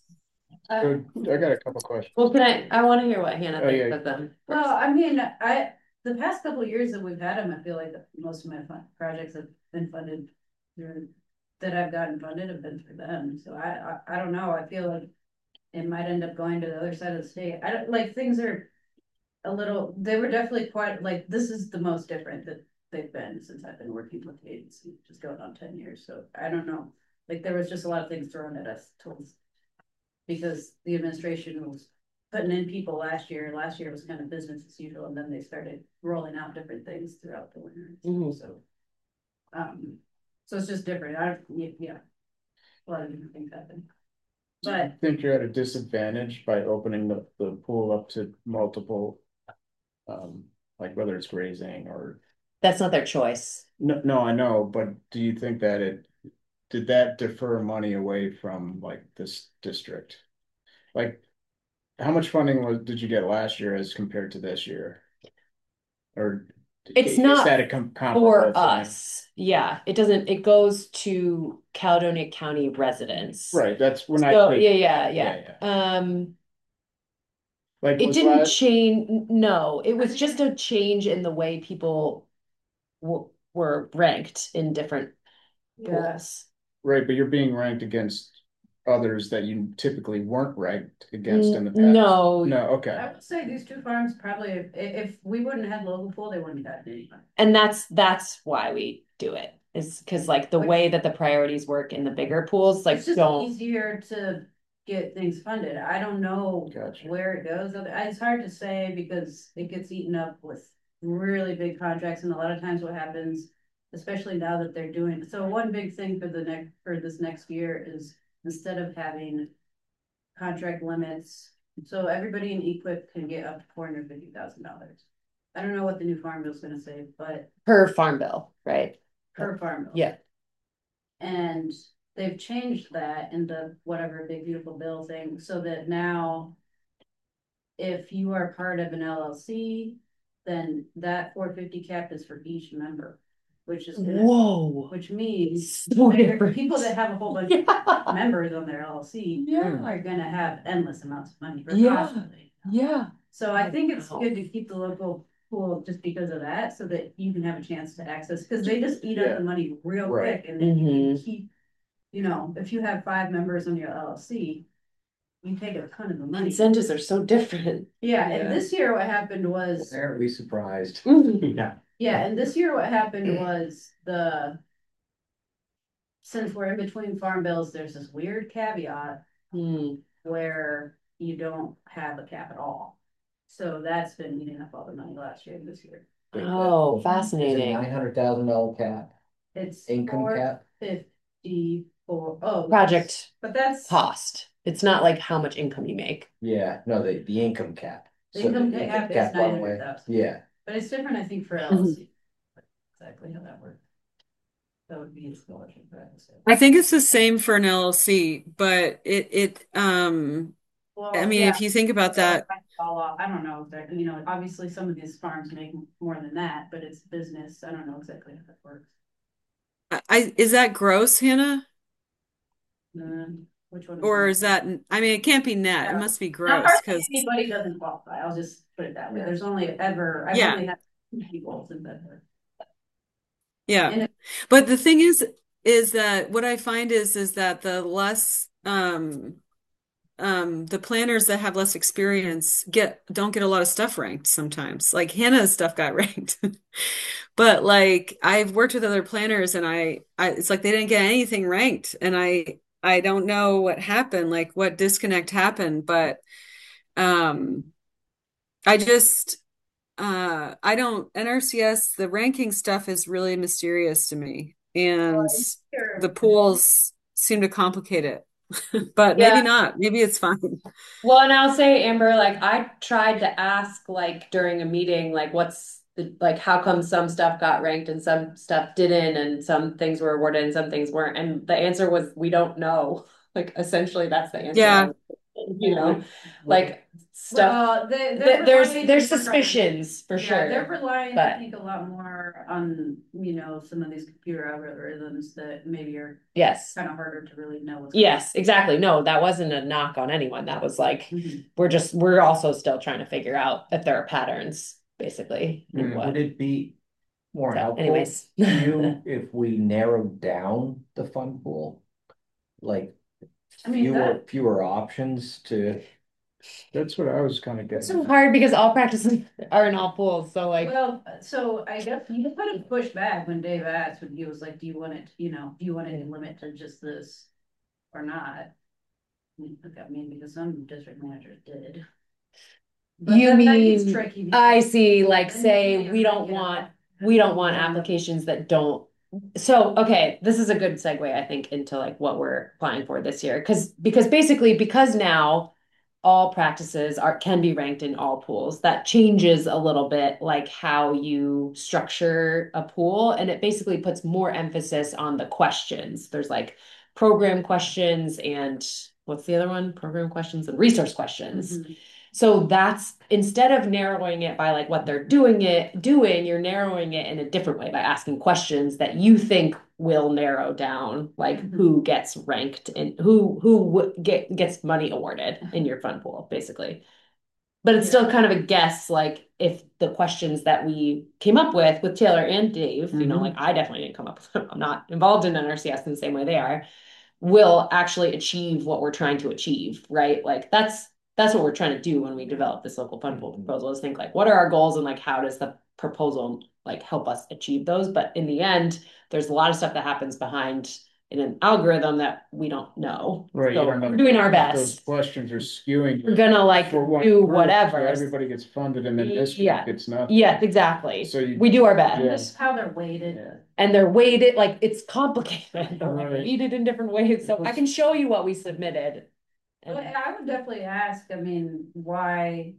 Uh, So I got a couple questions. well, can I, I want to hear what Hannah Oh, thinks yeah. of them. Well, I mean, I, the past couple of years that we've had them, I feel like most of my fun projects have been funded through, that I've gotten funded have been through them. So I, I, I don't know. I feel like it might end up going to the other side of the state. I don't, like, things are a little, they were definitely quite, like, this is the most different that they've been since I've been working with the agency, just going on ten years. So I don't know. Like, there was just a lot of things thrown at us towards, because the administration was putting in people last year. Last year was kind of business as usual, and then they started rolling out different things throughout the winter. Mhm. So, um, so it's just different. I, yeah, a lot of different things happen. Do you But think you're at a disadvantage by opening the, the pool up to multiple, um, like whether it's grazing or, That's not their choice. no, no, I know, but do you think that it, did that defer money away from like this district? Like, how much funding was, did you get last year as compared to this year? Or It's is not that a com- comparable for thing? us. Yeah, it doesn't, it goes to Caledonia County residents. Right, that's when I So, think, yeah, yeah, yeah. yeah, Um, like it was didn't last, change. n- No, it was just a change in the way people w were ranked in different yeah, pools. right, but you're being ranked against others that you typically weren't ranked against in the N- past. No, No, I okay, would say these two farms probably, if, if we wouldn't have had local pool, they wouldn't have gotten anyone. and that's that's why we do it. Is because like the Which- way that the priorities work in the bigger pools, like It's just don't. easier to get things funded. I don't know Gotcha. where it goes. It's hard to say because it gets eaten up with really big contracts, and a lot of times what happens, especially now that they're doing, so one big thing for the next, for this next year is instead of having contract limits, so everybody in Equip can get up to four hundred fifty thousand dollars. I don't know what the new farm bill is gonna say, but Per farm bill, right? per farm bill. Yeah. And they've changed that into whatever big beautiful bill thing, so that now if you are part of an L L C, then that four fifty cap is for each member, which is gonna, Whoa. which means So there- different. people that have a whole bunch Yeah. of members on their L L C Yeah. are gonna have endless amounts of money. Yeah. constantly. Yeah. So I think it's Wow. good to keep the local pool just because of that, so that you can have a chance to access, because they just eat Yeah. up the money real Right. quick, and then you can Mhm. keep, you know, if you have five members on your L L C, you take a ton of the money. Incentives are so different. Yeah, Yeah. and this year what happened was, Aren't we surprised? Mhm. Yeah. yeah, and this year what happened was the, since we're in between farm bills, there's this weird caveat Hmm. where you don't have a cap at all. So that's been eating up all the money last year and this year. Oh, fascinating. Nine hundred thousand dollar cap, It's income four cap. fifty four, oh. Project But that's. cost. It's not like how much income you make. Yeah, no, the, the income cap. The So income cap is went nine away. hundred thousand. Yeah, But it's different, I think, for Mm-hmm. L L C. Exactly how that works. That would be a scholarship, for L L C. I think it's the same for an L L C, but it it um Well, I mean yeah, if you think about that, fall off. I don't know exactly, you know, obviously some of these farms make more than that, but it's business. I don't know exactly how that works. I is that gross, Hannah? Um, which one? Or is that, I mean, it can't be net. It No. must be Not gross hardly because anybody doesn't qualify. I'll just put it that way. Yeah. There's only ever, I've Yeah. only had two people in Bedford. yeah. And it- But the thing is is that what I find is is that the less um um the planners that have less experience get don't get a lot of stuff ranked sometimes. Like Hannah's stuff got ranked. But like I've worked with other planners and I, I it's like they didn't get anything ranked and I I don't know what happened, like what disconnect happened, but um I just uh I don't N R C S, the ranking stuff is really mysterious to me. And the Sure. pools seem to complicate it. But Yeah. maybe not. Maybe it's fine. Well, and I'll say, Amber, like I tried to ask like during a meeting, like what's the like how come some stuff got ranked and some stuff didn't, and some things were awarded and some things weren't. And the answer was we don't know. Like essentially that's the answer. I Yeah. was, you know, like stuff. Well, they, th- they're there's relying- there's suspicions for Yeah, sure. they're relying, but- I think, a lot more on, you know, some of these computer algorithms that maybe are Yes. kind of harder to really know what's Yes, exactly. No, that wasn't a knock on anyone. That was like Mhm. we're just we're also still trying to figure out if there are patterns, basically. in Mm, what. Would it be more So, helpful anyways. to you if we narrowed down the fund pool? Like I mean, fewer, that- fewer options to, That's what I was kind of It's getting so at. hard because all practices are in all pools. So like Well, so I guess you kind of push back when Dave asked, when he was like, do you want it, you know, do you want it to limit to just this or not? I mean, because some district managers did. But You that- that gets mean- tricky. I see, like Then say you we don't get- want we don't want applications that don't. So, okay, this is a good segue, I think, into like what we're applying for this year. Because because basically, because now all practices are can be ranked in all pools, that changes a little bit like how you structure a pool. And it basically puts more emphasis on the questions. There's like program questions and what's the other one? Program questions and resource questions. Mhm. So that's instead of narrowing it by like what they're doing it doing, you're narrowing it in a different way by asking questions that you think will narrow down like Mhm. who gets ranked and who who w- get gets money awarded in your fund pool, basically. But it's still kind of a guess, like if the questions that we came up with with Taylor and Dave, you know, Mhm. like I definitely didn't come up with them. I'm not involved in N R C S in the same way they are, will actually achieve what we're trying to achieve, right? Like that's that's what we're trying to do when we develop this local fund pool proposal is think like what are our goals and like how does the proposal like help us achieve those? But in the end, there's a lot of stuff that happens behind in an algorithm that we don't know. Right, you So don't know we're doing our if Those best. questions are skewing We're gonna like for one do group, so whatever. everybody gets funded and then this Yeah. group gets nothing. Yes, exactly. So you- we do our best. And this, how they're weighted. Yeah. And they're weighted, like it's complicated. They're like Right. weighted in different ways. So I can show you what we submitted. But And- I would definitely ask, I mean, why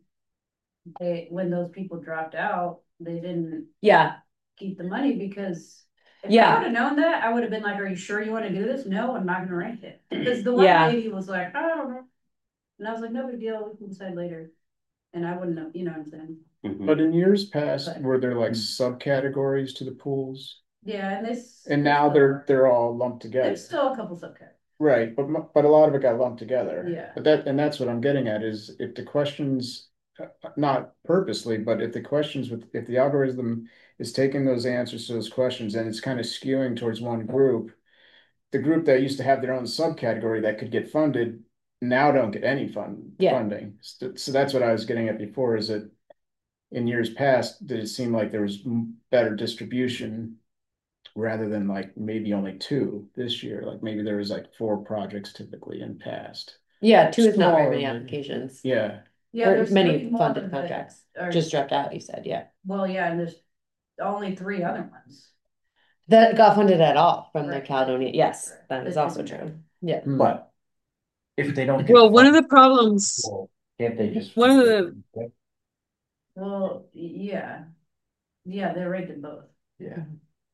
they, when those people dropped out, they didn't yeah, keep the money, because if Yeah. I would have known that, I would have been like, are you sure you want to do this? No, I'm not gonna rank it. Because the one Yeah. lady was like, I don't know. And I was like, no big deal, we can decide later. And I wouldn't know, you know what I'm saying? Mhm. But in years past, But- were there like subcategories to the pools? Yeah, and this. And now they're, they're all lumped together. There's still a couple subcategories. Right, but, mo- but a lot of it got lumped together. Yeah. But that, and that's what I'm getting at is if the questions, uh, not purposely, but if the questions with, if the algorithm is taking those answers to those questions and it's kind of skewing towards one group, the group that used to have their own subcategory that could get funded now don't get any fund, Yeah. funding. So, so that's what I was getting at before, is that in years past, did it seem like there was m- better distribution rather than like maybe only two this year? Like maybe there was like four projects typically in past. yeah, two is not very Smaller, many maybe. applications. Yeah, Yeah, Or there's many three more funded that contracts. are- Just dropped out, you said, yeah. Well, yeah, and there's only three other ones. That got funded at all from the Right. Caledonia. Yes, Right. that is That also didn't- true. Yeah. Hmm. but if they don't. get Well, one of funded, the problems, well, can't they just? one of the- Well, y- yeah. Yeah, they're ranked in both. Yeah.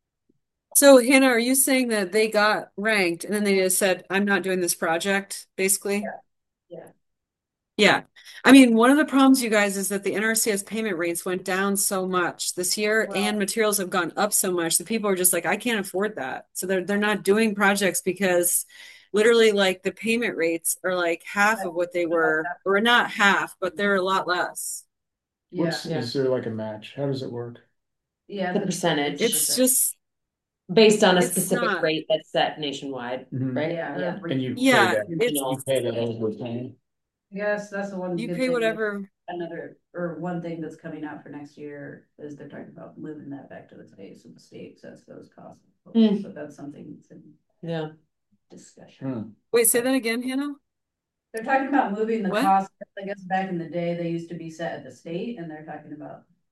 so Hannah, are you saying that they got ranked and then they just said, I'm not doing this project, basically? Yeah. Yeah. I mean, one of the problems, you guys, is that the N R C S payment rates went down so much this year Well- and materials have gone up so much that people are just like, I can't afford that. So they're they're not doing projects because literally like the payment rates are like half of what they were, or not half, but they're a lot less. Yeah, what's, Yeah. is there like a match? How does it work? yeah. The percentage. It's just, Based on a It's specific not. rate that's set nationwide, Mhm. right? Yeah. Yeah. And you pay yeah, that, it's, you pay that over time. Yes, that's the one. you good pay thing that- whatever. Another, or one thing that's coming out for next year is they're talking about moving that back to the state, so the state sets those costs. Mm. But that's something that's in Yeah. discussion. Hmm. Wait, say that again, Hannah? They're talking about moving the What? cost, I guess back in the day, they used to be set at the state, and they're talking about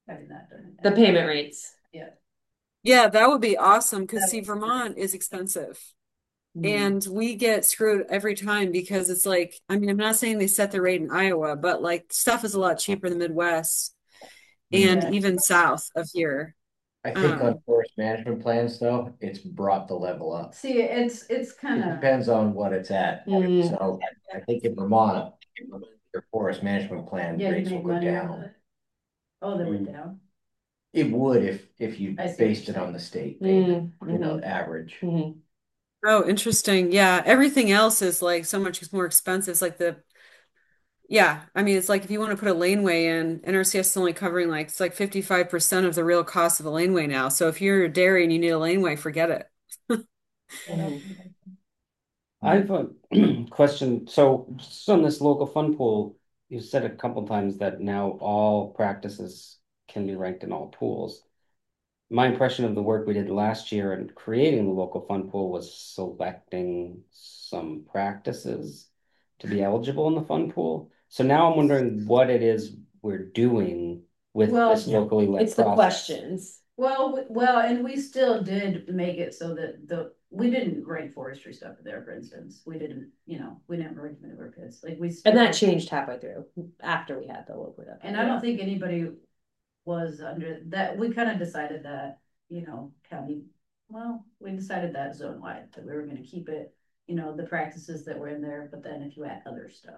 having that done. The payment rates. Yeah. Yeah, that would be awesome because That see, would be Vermont is expensive. Mm. And we get screwed every time because it's like, I mean, I'm not saying they set the rate in Iowa, but like stuff is a lot cheaper in the Midwest and Yeah. even south of here. I think on Um, forest management plans, though, it's brought the level up. See, it's, it's It kind of, depends on what it's at. Mm. So I think in Vermont, your forest management plan yeah, you rates will make go money off of down. it. Oh, they went Mm. down. It would if, if you I see what based you're it on saying. the state Mm. payment, you know, Mhm. average. Mhm. oh, interesting. Yeah, everything else is like so much more expensive. It's like the, yeah, I mean, it's like if you want to put a laneway in, N R C S is only covering like, it's like fifty-five percent of the real cost of a laneway now. So if you're a dairy and you need a laneway, forget it. Mhm. I have a question. So, just on this local fund pool, you said a couple times that now all practices can be ranked in all pools. My impression of the work we did last year in creating the local fund pool was selecting some practices to be eligible in the fund pool. So now I'm wondering what it is we're doing with Well, this locally led It's the process. questions. Well, w- well, and we still did make it so that the, we didn't rank forestry stuff there, for instance. We didn't, you know, we didn't rank manure pits, like we. And that still- changed halfway through after we had the local. And I don't think anybody was under that, we kind of decided that, you know, county, well, we decided that zone wide, that we were gonna keep it, you know, the practices that were in there, but then if you add other stuff.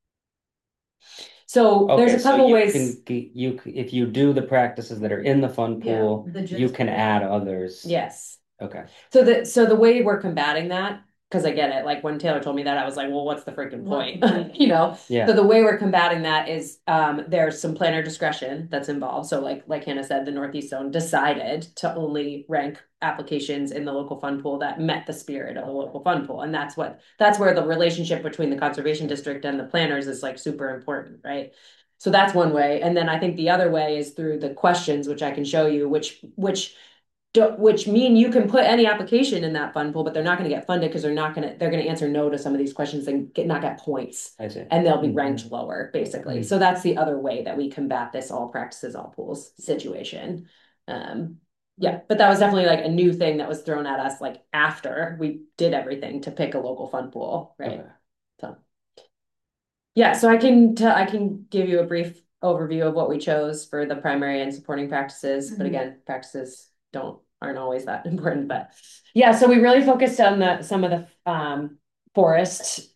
So there's Okay, a so couple you ways. can, you, if you do the practices that are in the fund Yeah, pool, the you gist can of it. add others. Yes. Okay. So the so the way we're combating that, because I get it, like when Taylor told me that, I was like, well, what's the freaking What's point? the point? You know? Yeah. So the way we're combating that is um there's some planner discretion that's involved. So like like Hannah said, the Northeast Zone decided to only rank applications in the local fund pool that met the spirit of the local fund pool. And that's what that's where the relationship between the conservation district and the planners is like super important, right? So that's one way. And then I think the other way is through the questions, which I can show you, which which do, which mean you can put any application in that fund pool, but they're not going to get funded because they're not going to they're going to answer no to some of these questions and get not get points. I see. And they'll be Mhm. ranked lower, basically. Mhm. So that's the other way that we combat this all practices, all pools situation. Um, yeah, but that was definitely like a new thing that was thrown at us like after we did everything to pick a local fund pool, right? Okay. So yeah, so I can t I can give you a brief overview of what we chose for the primary and supporting practices, but Mhm. again, practices don't aren't always that important. But yeah, so we really focused on the some of the um forest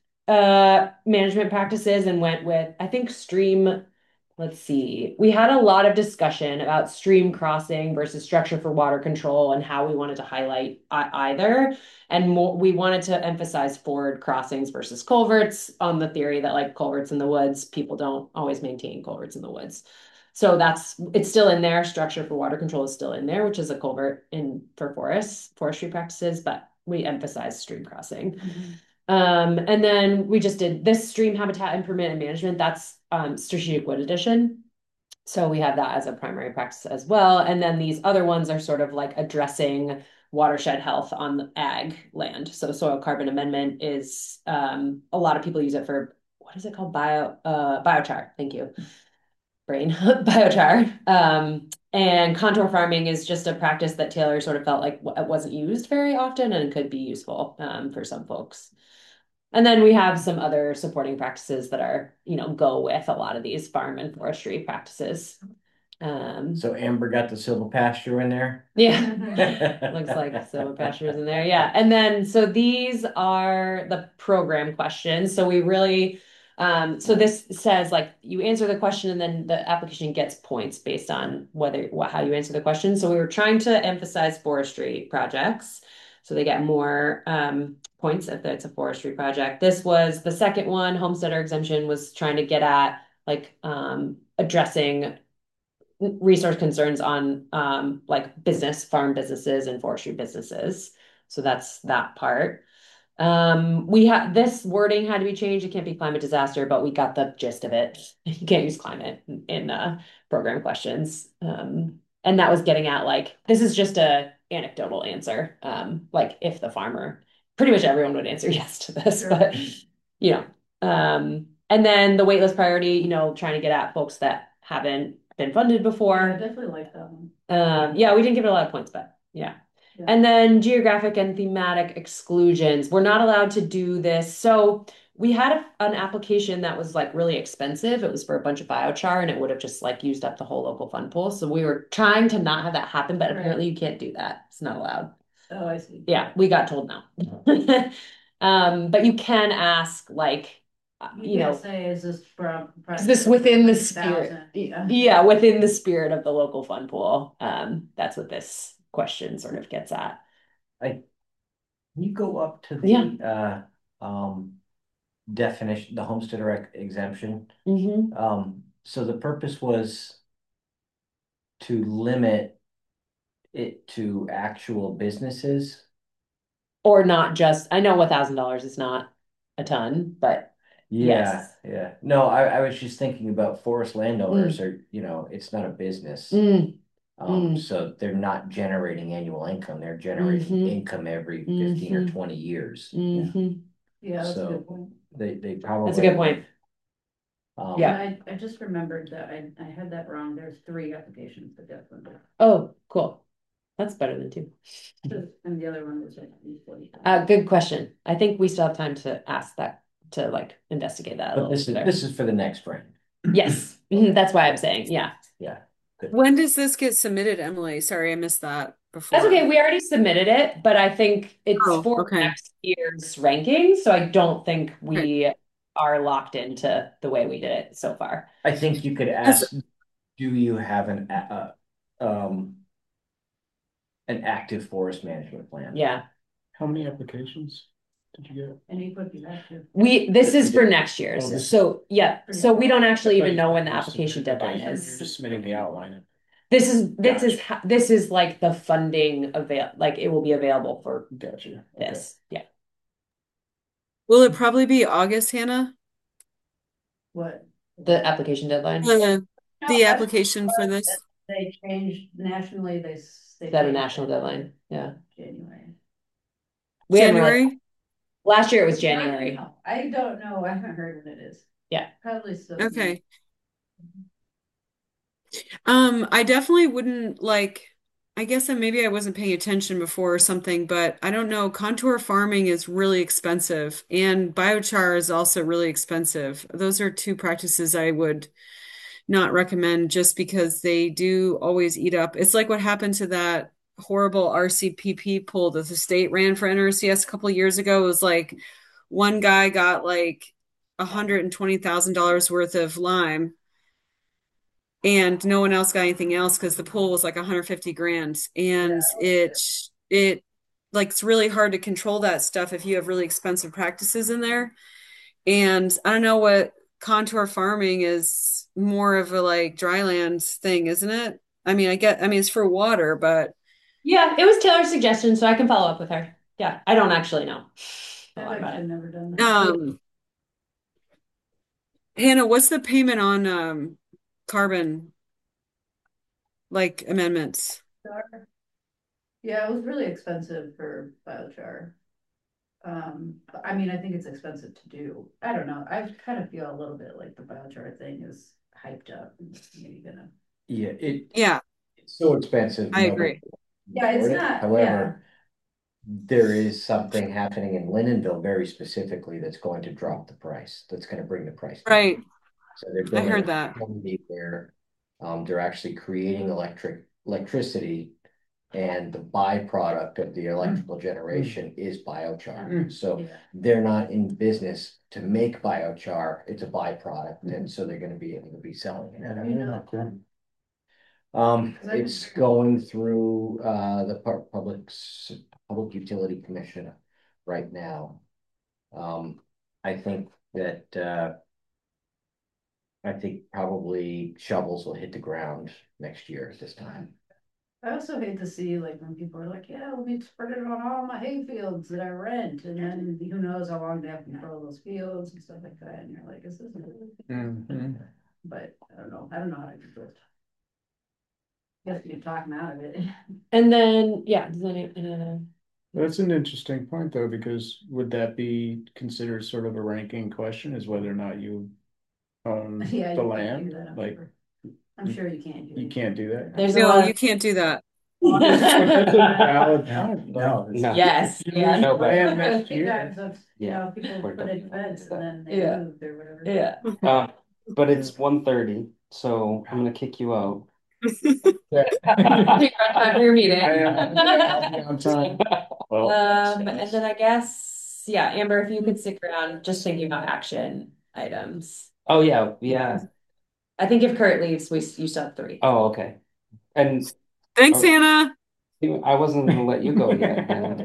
uh management practices and went with I think stream. Let's see. We had a lot of discussion about stream crossing versus structure for water control and how we wanted to highlight uh, either. And more, we wanted to emphasize forward crossings versus culverts on the theory that like culverts in the woods, people don't always maintain culverts in the woods. So that's it's still in there. Structure for water control is still in there, which is a culvert in for forests, forestry practices, but we emphasize stream crossing. Mhm. Um, and then we just did this stream habitat improvement and management. That's um, strategic wood addition. So we have that as a primary practice as well. And then these other ones are sort of like addressing watershed health on the ag land. So soil carbon amendment is um, a lot of people use it for what is it called? Bio uh, biochar. Thank you. Brain biochar. Um, and contour farming is just a practice that Taylor sort of felt like it wasn't used very often and could be useful um, for some folks. And then we have some other supporting practices that are, you know, go with a lot of these farm and forestry practices. Um, So Amber got the silvopasture in there. yeah, looks like silvopastures in there. Yeah. And then, so these are the program questions. So we really, um, so this says like you answer the question and then the application gets points based on whether, what, how you answer the question. So we were trying to emphasize forestry projects. So they get more um, points if it's a forestry project. This was the second one, homesteader exemption was trying to get at like um, addressing resource concerns on um, like business, farm businesses and forestry businesses. So that's that part. Um, we had this wording had to be changed. It can't be climate disaster, but we got the gist of it. You can't use climate in, in uh, program questions. Um, and that was getting at like, this is just a anecdotal answer. Um, like if the farmer, pretty much everyone would answer yes to this, Sure. but you know, um, and then the waitlist priority, you know, trying to get at folks that haven't been funded I before. definitely like that one. Um, yeah, we didn't give it a lot of points, but yeah. Yeah. And then geographic and thematic exclusions. We're not allowed to do this. So we had a, an application that was like really expensive. It was for a bunch of biochar and it would have just like used up the whole local fund pool. So we were trying to not have that happen, but Right. apparently you can't do that. It's not allowed. Oh, I see. Yeah, we got told no. Um, but you can ask like, uh, You you know, can't say, is this from? is this within the one hundred spirit? thousand? Yeah. Yeah, within the spirit of the local fund pool. Um, that's what this question sort of gets at. I, can you go up to Yeah. the, uh, um, definition, the homesteader ex- exemption? Mhm. Um, so the purpose was to limit it to actual businesses. Or not just, I know a thousand dollars is not a ton, but Yeah, yes. yeah. No, I, I was just thinking about forest landowners are, you know, it's not a business. Mm, Um, mm. so they're not generating annual income, they're generating Mhm. income every fifteen or Mhm. twenty years. Mhm. Yeah, that's a So good point. they, they probably. That's a good point. Um, Yeah. And I, I just remembered that I, I had that wrong. There's three applications for debt funding. Oh, cool. That's better than two. And the other one was like forty. Uh, good question. I think we still have time to ask that, to like investigate that a But little this is, bit. this is for the next spring. Yes, mhm, that's why I'm saying, yeah. Yeah. Good. When does this get submitted, Emily? Sorry, I missed that before. That's okay. We already submitted it, but I think it's Oh, for okay. next year's ranking. So I don't think we are locked into the way we did it so far. I think you could ask, do you have an, a- uh, um, an active forest management plan? Yeah. How many applications did you get? And he put you back to. We, this Yes, is we for did. next year's. Oh, this- So yeah, so we don't actually even know when the You're application submitting- deadline You're is. just submitting the outline. This is, this is, Gotcha. ha- this is like the funding avail, like it will be available for Gotcha. Okay. this. Yeah. Will it probably be August, Hannah? What? The application deadline. The, No, the I- application for this? They changed nationally, they. s- they Set a changed national it. deadline. Yeah. January. We haven't really- January? Last year it was I January. don't know. I don't know, I haven't heard when it is. Yeah. Probably still. Okay. Um, I definitely wouldn't like, I guess that maybe I wasn't paying attention before or something, but I don't know. Contour farming is really expensive and biochar is also really expensive. Those are two practices I would not recommend just because they do always eat up. It's like what happened to that horrible R C P P pool that the state ran for N R C S a couple of years ago. It was like one guy got like one hundred twenty thousand dollars worth of lime and no one else got anything else because the pool was like one hundred fifty grand. And it, it, like, it's really hard to control that stuff if you have really expensive practices in there. And I don't know what contour farming is more of a like dryland thing, isn't it? I mean, I get, I mean, it's for water, but Yeah, it was Taylor's suggestion, so I can follow up with her. Yeah, I don't actually know a lot I've about actually it. never done that. um, Hannah, what's the payment on um carbon like amendments? Yeah, it was really expensive for biochar. Um, I mean, I think it's expensive to do. I don't know. I kind of feel a little bit like the biochar thing is hyped up. and Maybe gonna. Yeah, it, Yeah, it's so expensive. I nobody agree. can Yeah, it's afford it. not- yeah. However, there is something happening in Lindenville very specifically that's going to drop the price, that's gonna bring the price down. Right. So they're I building heard a that. facility where, um, they're actually creating electric, electricity. And the byproduct of the electrical generation is biochar. So Yeah. they're not in business to make biochar, it's a byproduct, and so they're gonna be able to be selling it. You know, Um, Is that- it's going through, uh, the Pu- Public, S- Public Utility Commission right now. Um, I think that, uh, I think probably shovels will hit the ground next year at this time. I also hate to see like when people are like, yeah, let me spread it on all my hay fields that I rent, and then who knows how long they have control of those fields and stuff like that, and you're like, is this? Mhm. But I don't know, I don't know how to do it. Guess you talk them out of it. And then, yeah, does any, uh, That's an interesting point though, because would that be considered sort of a ranking question is whether or not you own Yeah, the you can't land? do that, I'm Like, sure. I'm sure you can't do You it. can't do that. There's a No, lot you of can't do that. Valid point. No, it's- No. yes, yeah. No, but- Plan next year. Sometimes of, you Yeah, know, people we're put in definitely fence gonna and do then they Yeah. moved or whatever. Yeah. Um, but it's one thirty, so I'm gonna kick you out. Your meeting. I am- I'll be on time. Um, and then I guess, yeah, Amber, if you could stick around, just thinking about action items. Oh, yeah, yeah. I think if Kurt leaves, we you still have three. Oh, okay. And Thanks, Oh. Hannah. I wasn't gonna let you go yet.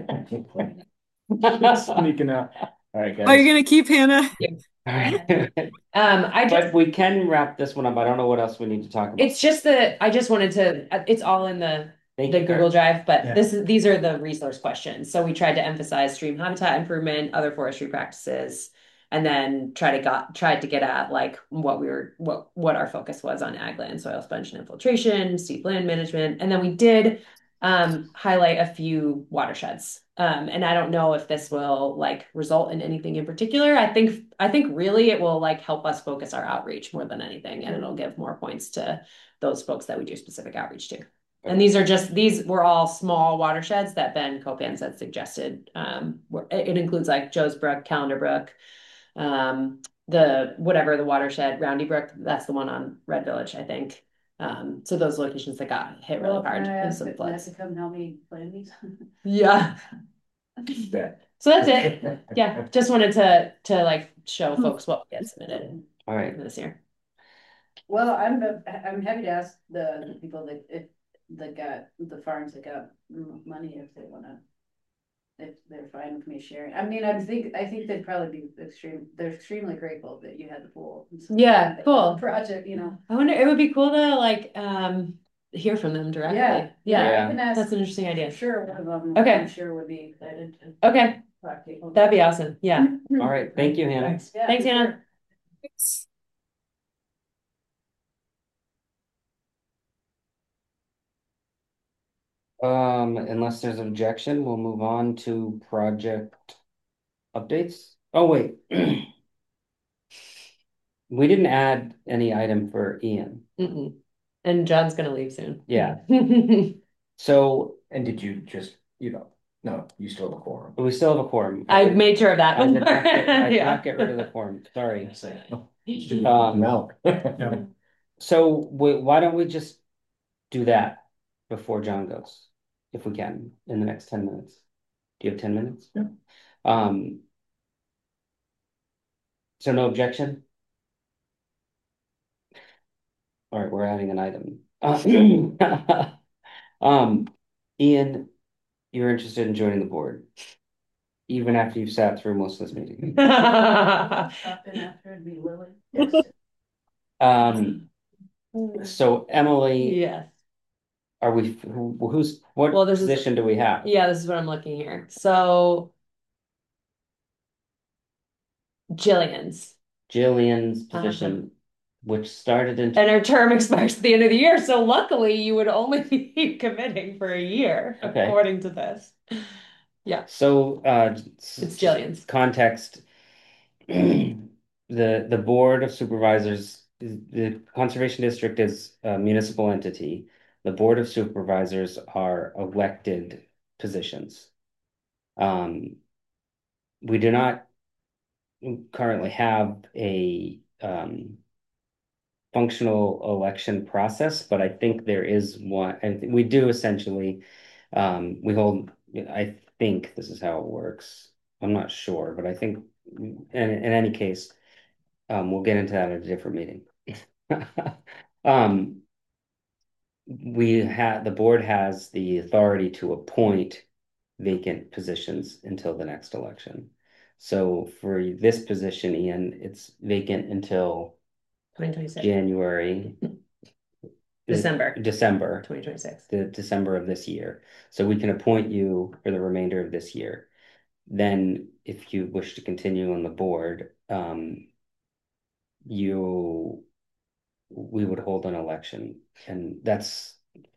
Sneaking out. All right, guys. Are you gonna keep Hannah? Um, I just But we can wrap this one up. I don't know what else we need to talk about. it's just that I just wanted to. It's all in the Thank the you, Google Kurt. Drive, but Yeah. this is these are the resource questions. So we tried to emphasize stream habitat improvement, other forestry practices, and then try to got tried to get at like what we were what what our focus was on ag land, soil sponge and infiltration, steep land management, and then we did um highlight a few watersheds. Um, and I don't know if this will like result in anything in particular. I think I think really it will like help us focus our outreach more than anything, and it'll give more points to those folks that we do specific outreach to. And these are just, these were all small watersheds that Ben Copans had suggested. Um, where- it, it includes like Joe's Brook, Calendar Brook, um, the, whatever the watershed, Roundy Brook, that's the one on Red Village, I think. Um, so those locations that got hit really Well, hard can I in ask some Matt floods. to come help me plan these? Yeah. Yeah. So that's it. Yeah, just wanted to, to like show folks what we had submitted All right. this year. Well, I'm, I'm happy to ask the the people that, if, that got, the farms that got m- money if they wanna, if they're fine with me sharing. I mean, I think, I think they'd probably be extreme, they're extremely grateful that you had the pool. and stuff. Yeah, cool. Project, you know. I wonder, it would be cool to like, um, hear from them directly. Yeah, Yeah, yeah, I can ask. that's an interesting idea. Sure, one of them, Okay. I'm sure would be excited to Okay, talk to you. that'd be awesome. Yeah. All right. Thank you, Hannah. Thanks, yeah, Thanks, for Hannah. sure. Um, unless there's objection, we'll move on to project updates. Oh, wait. We didn't add any item for Ian. Mm-mm. And John's gonna leave soon. Yeah. So And did you just, you know, no, you still have a quorum. we still have a quorum. I made sure of that. I did not get, I did Yeah. not get rid of the quorum. Sorry. Um, no. Yeah. So we, why don't we just do that before John goes, if we can, in the next ten minutes? Do you have ten minutes? Yeah. Um. So no objection? All right, we're adding an item. Uh, Um, Ian, you're interested in joining the board, even after you've sat through most of this meeting. Pop in after and be Lily. Yes. Um, so Emily, Yes. are we, who, who's, what Well, this is- position do we have? Yeah, this is what I'm looking here. So Jillian's. Jillian's Uh-huh. position, which started in, And her term expires at the end of the year, so luckily you would only be committing for a year, Okay. according to this. Yeah, so, uh. it's Jillian's. Context. The, the Board of Supervisors, the Conservation District is a municipal entity. The Board of Supervisors are elected positions. Um, we do not currently have a, um, functional election process, but I think there is one, I think we do essentially, um, we hold, I think this is how it works. I'm not sure, but I think in, in any case, um, we'll get into that at a different meeting. Um, we have, the board has the authority to appoint vacant positions until the next election. So for this position, Ian, it's vacant until twenty twenty-six, January. December. December, twenty twenty-six. the December of this year. So we can appoint you for the remainder of this year. Then if you wish to continue on the board, um, you, we would hold an election, and that's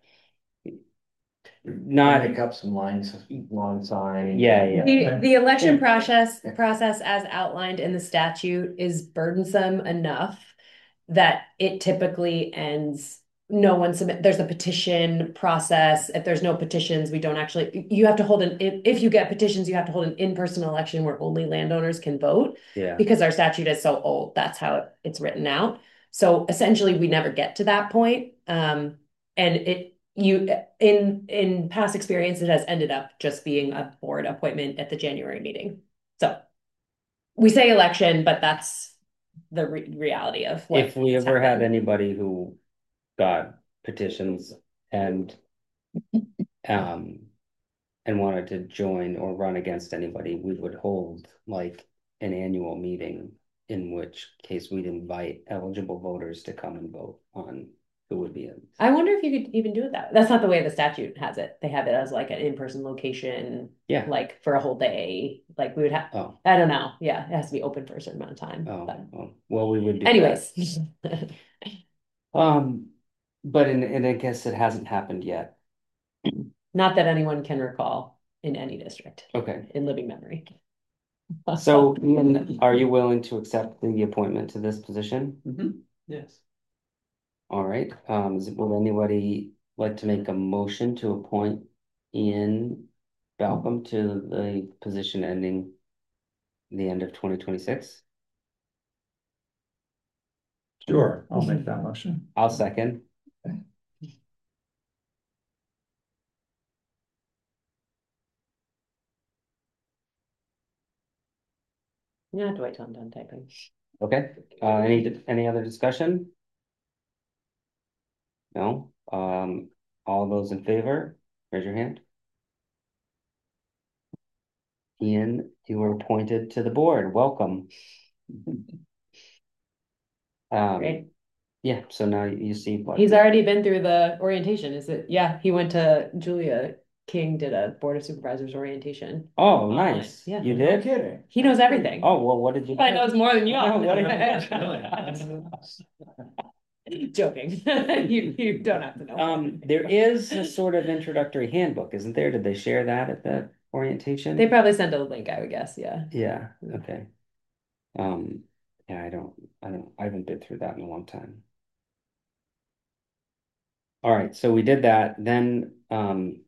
not, Pick up some lines, lawn sign. yeah, yeah. The, the election Yeah. process, process as outlined in the statute is burdensome enough that it typically ends no one submit, there's a petition process. If there's no petitions, we don't actually, you have to hold an, if you get petitions, you have to hold an in-person election where only landowners can vote. Yeah. Because our statute is so old, that's how it's written out. So essentially, we never get to that point. Um, and it, you, in, in past experience, it has ended up just being a board appointment at the January meeting. So we say election, but that's the re reality of what If we ever happened. had anybody who got petitions and um and wanted to join or run against anybody, we would hold like an annual meeting, in which case we'd invite eligible voters to come and vote on who would be in. I wonder if you could even do it that way. That's not the way the statute has it. They have it as like an in-person location, Yeah. like for a whole day. Like we would have, Oh, I don't know. Yeah, it has to be open for a certain amount of time. oh, But oh. Well, we would do that. anyways, Um, but in, and I guess it hasn't happened yet. not that anyone can recall in any district Okay. in living memory. So, Ian, are you willing to accept the appointment to this position? Mm-hmm. Yes. All right. Um, is, will anybody like to make a motion to appoint Ian Balcom to the position ending the end of twenty twenty-six? Sure, I'll make that motion. I'll second. You don't have to wait till I'm done typing. Okay. Uh, any any other discussion? No. Um, all those in favor, raise your hand. Ian, you were appointed to the board. Welcome. Um, Great. yeah, so now you see what He's already been through the orientation. Is it? Yeah, he went to Julia King did a Board of Supervisors orientation. Oh, online. nice. Yeah. You No did? kidding. He knows everything. Oh, well, what did you Probably do? knows more than you all. What did Joking. You, you don't have to know. Um, there is a sort of introductory handbook, isn't there? Did they share that at the orientation? They probably sent a link, I would guess, yeah. Yeah, okay. Um, yeah, I don't, I don't, I haven't been through that in a long time. All right, so we did that, then, um,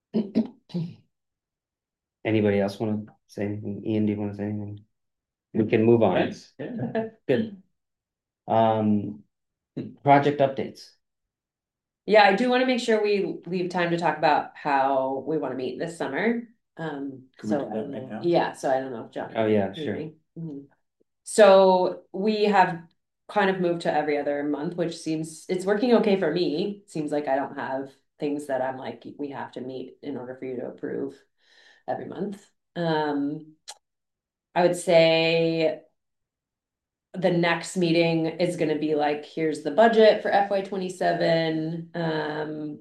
anybody else want to say anything? Ian, do you want to say anything? We can move on. Thanks. Yeah. Good. Um, project updates. Yeah, I do want to make sure we leave time to talk about how we want to meet this summer. Um, Can we so do I that don't right know. now? Yeah, so I don't know if John. Oh, yeah, you sure. agree? Mhm. So we have kind of moved to every other month, which seems it's working okay for me. Seems like I don't have things that I'm like, we have to meet in order for you to approve every month. Um, I would say the next meeting is going to be like, here's the budget for F Y twenty-seven. Um,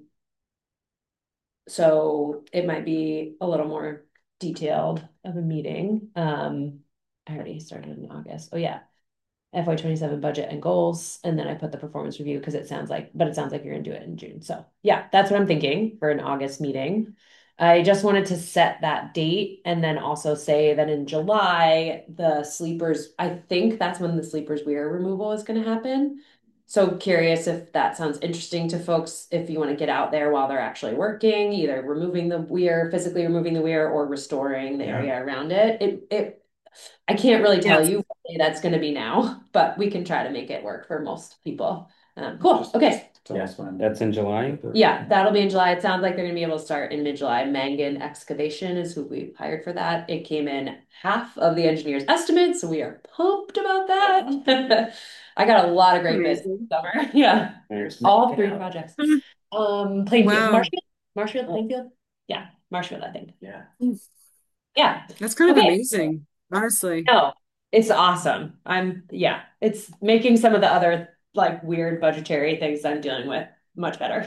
so it might be a little more detailed of a meeting. Um, I already started in August. Oh yeah. F Y twenty-seven budget and goals, and then I put the performance review because it sounds like, but it sounds like you're gonna do it in June. So yeah, that's what I'm thinking for an August meeting. I just wanted to set that date and then also say that in July, the sleepers, I think that's when the sleepers weir removal is gonna happen. So curious if that sounds interesting to folks, if you want to get out there while they're actually working, either removing the weir, physically removing the weir, or restoring the Yeah. area around it. It it I can't really tell Yes. you what day that's going to be now, but we can try to make it work for most people. Um, cool. Okay. Tell us when. That's in July? Yeah, that'll be in July. It sounds like they're going to be able to start in mid-July. Mangan Excavation is who we hired for that. It came in half of the engineer's estimate, so we are pumped about that. I got a lot of great bids this Amazing. summer. Yeah, Nice. all three projects. Um, Plainfield, Wow. Marshfield, Marshfield, Plainfield. Yeah, Marshfield, I think. Yeah. Yeah. That's kind of Okay. amazing, honestly. No, it's awesome. I'm, yeah, it's making some of the other like weird budgetary things I'm dealing with much better.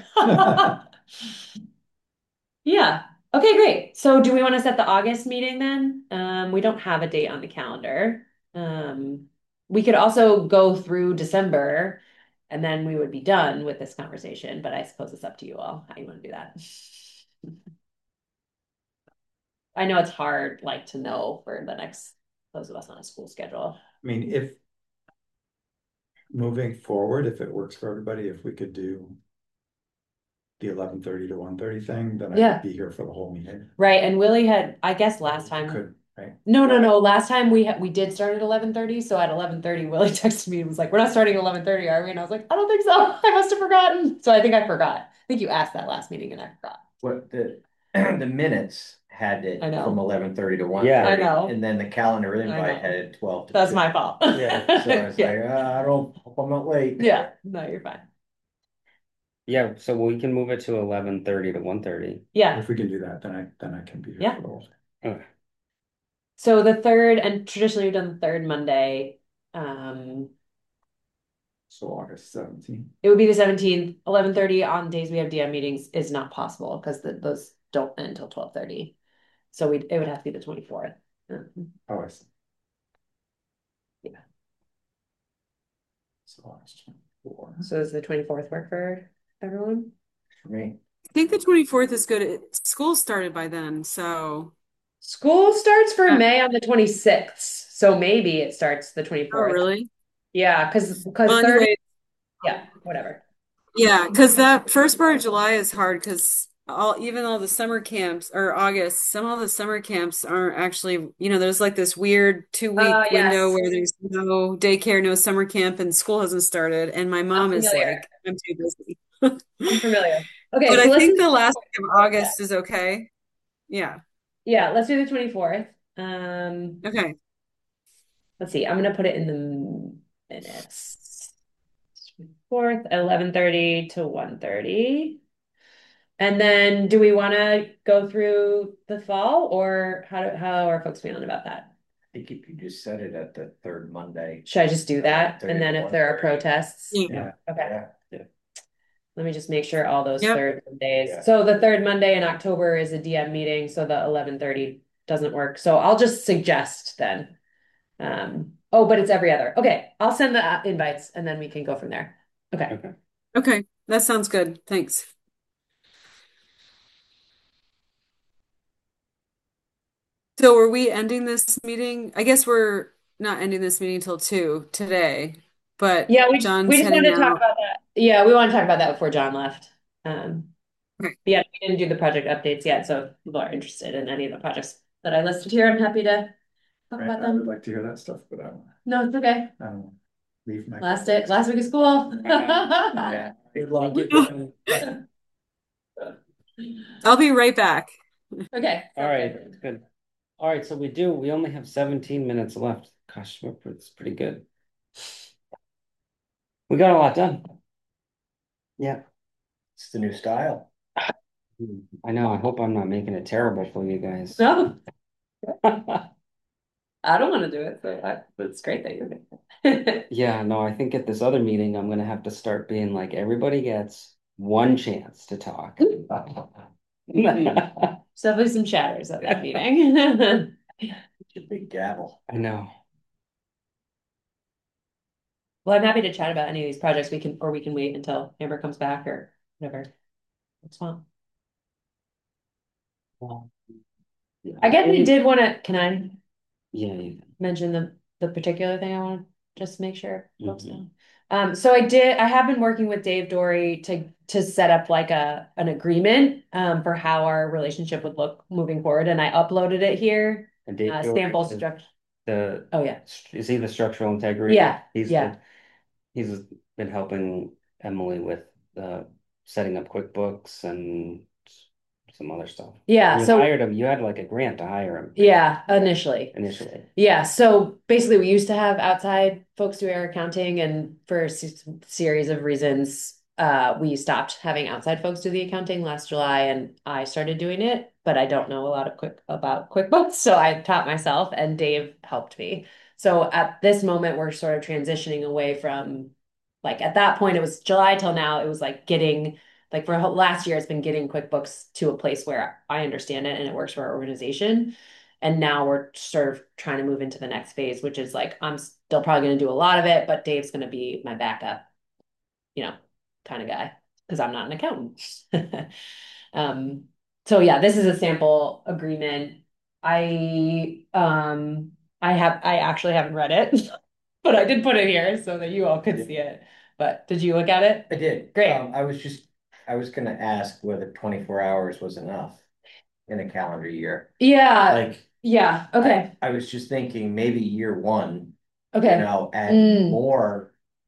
Yeah. Okay, great. So do we want to set the August meeting then? Um, we don't have a date on the calendar. Um, we could also go through December and then we would be done with this conversation, but I suppose it's up to you all how you want to do that. I know it's hard like to know for the next those of us on a school schedule. I mean, if moving forward, if it works for everybody, if we could do the eleven thirty to one thirty thing, then I Yeah. could be here for the whole meeting. Right, and Willie had, I guess last time. Could, right? No, no, no. Last time we had we did start at eleven thirty. So at eleven thirty, Willie texted me and was like, "We're not starting at eleven thirty, are we?" And I was like, "I don't think so. I must have forgotten." So I think I forgot. I think you asked that last meeting and I forgot. What the, the minutes had it I know. from eleven thirty to one Yeah. thirty. I know. And then the calendar know. invite had it twelve to That's two. my fault. Yeah, so I was Yeah. like, uh, I don't, hope I'm not late. Yeah, no, you're fine. Yeah, so we can move it to eleven thirty to one thirty. Yeah. If we can do that, then I, then I can be here Yeah. for the whole thing. Okay. So the third, and traditionally we've done the third Monday. Um, So August seventeenth. it would be the seventeenth. eleven thirty on days we have D M meetings is not possible because those don't end until twelve thirty. So we it would have to be the twenty-fourth. Um, Oh, I see. Yeah. So August twenty-four. So does the twenty-fourth work for everyone? For me. I think the twenty-fourth is good. It, school started by then, so. School starts for Yeah. May on the twenty-sixth. So maybe it starts the Oh, twenty-fourth. really? Yeah, because because Well, third, anyway, yeah, whatever. yeah, because that first part of July is hard because all even all the summer camps or August, some of the summer camps aren't actually, you know, there's like this weird two week Uh, window yes. where there's no daycare, no summer camp, and school hasn't started. And my mom is familiar. like, I'm too busy. I'm familiar. Okay, But so I let's think do the last week of August is okay. Yeah. yeah, let's do the twenty-fourth. Um, Okay. let's see. I'm gonna put it in the minutes. Fourth, eleven thirty to one thirty. And then do we want to go through the fall or how do, how are folks feeling about that? I think if you just set it at the third Monday. Should I just do that? And then if there are one thirty. protests? Yeah. Okay. Yeah. Let me just make sure all those Yep. third Mondays. Yeah. So the third Monday in October is a D M meeting, so the eleven thirty doesn't work. So I'll just suggest then. Um, oh, but it's every other. Okay, I'll send the uh, invites and then we can go from there. Okay. Okay. Okay. That sounds good. Thanks. So are we ending this meeting? I guess we're not ending this meeting until two today, but Yeah, we John's we just heading wanted to talk out. about that. Yeah, we want to talk about that before John left. Um, Okay. but yeah, we didn't do the project updates yet, so if people are interested in any of the projects that I listed here, I'm happy to talk Right, about I would them. like to hear that stuff, but I don't, No, it's okay. I don't leave my. Last day, last week of school. Yeah. Good luck. I'll be right back. Okay. All right, good. All right, so we do, we only have seventeen minutes left. Gosh, we're- it's pretty good. We got a lot done. Yeah, It's the new style. I know. I hope I'm not making it terrible for you guys. No, I don't want to do it, so I, but it's great that you're doing it. Yeah, no, I think at this other meeting, I'm gonna have to start being like, everybody gets one chance to talk. There's definitely some chatters at that meeting. It's your big gavel. I know. Well, I'm happy to chat about any of these projects. We can, or we can wait until Amber comes back or whatever. That's fine. Well, I guess we did want to, can I Yeah, yeah. mention the, the particular thing I want to just make sure folks Mhm. know? Um, so I did, I have been working with Dave Dory to, to set up like a, an agreement, um, for how our relationship would look moving forward. And I uploaded it here, And Dave uh, Dory sample is structure. The, Oh, yeah. is he the structural integrity? Yeah, He's yeah. been- He's been helping Emily with uh setting up QuickBooks and some other stuff. Yeah. You So, hired him, you had like a grant to hire him yeah, initially. initially. Yeah, so basically we used to have outside folks do our accounting and for a s- series of reasons, uh, we stopped having outside folks do the accounting last July and I started doing it, but I don't know a lot of quick about QuickBooks, so I taught myself and Dave helped me. So at this moment, we're sort of transitioning away from like at that point, it was July till now, it was like getting like for last year, it's been getting QuickBooks to a place where I understand it and it works for our organization. And now we're sort of trying to move into the next phase, which is like, I'm still probably going to do a lot of it, but Dave's going to be my backup, you know, kind of guy, because I'm not an accountant. um, so yeah, this is a sample agreement. I, um, I have, I actually haven't read it, but I did put it here so that you all could see it. But did you look at it? I did. Great. Um, I was just I was gonna ask whether twenty-four hours was enough in a calendar year. Yeah, Like, yeah, okay, I was just thinking maybe year one, you okay. know, add Mm. more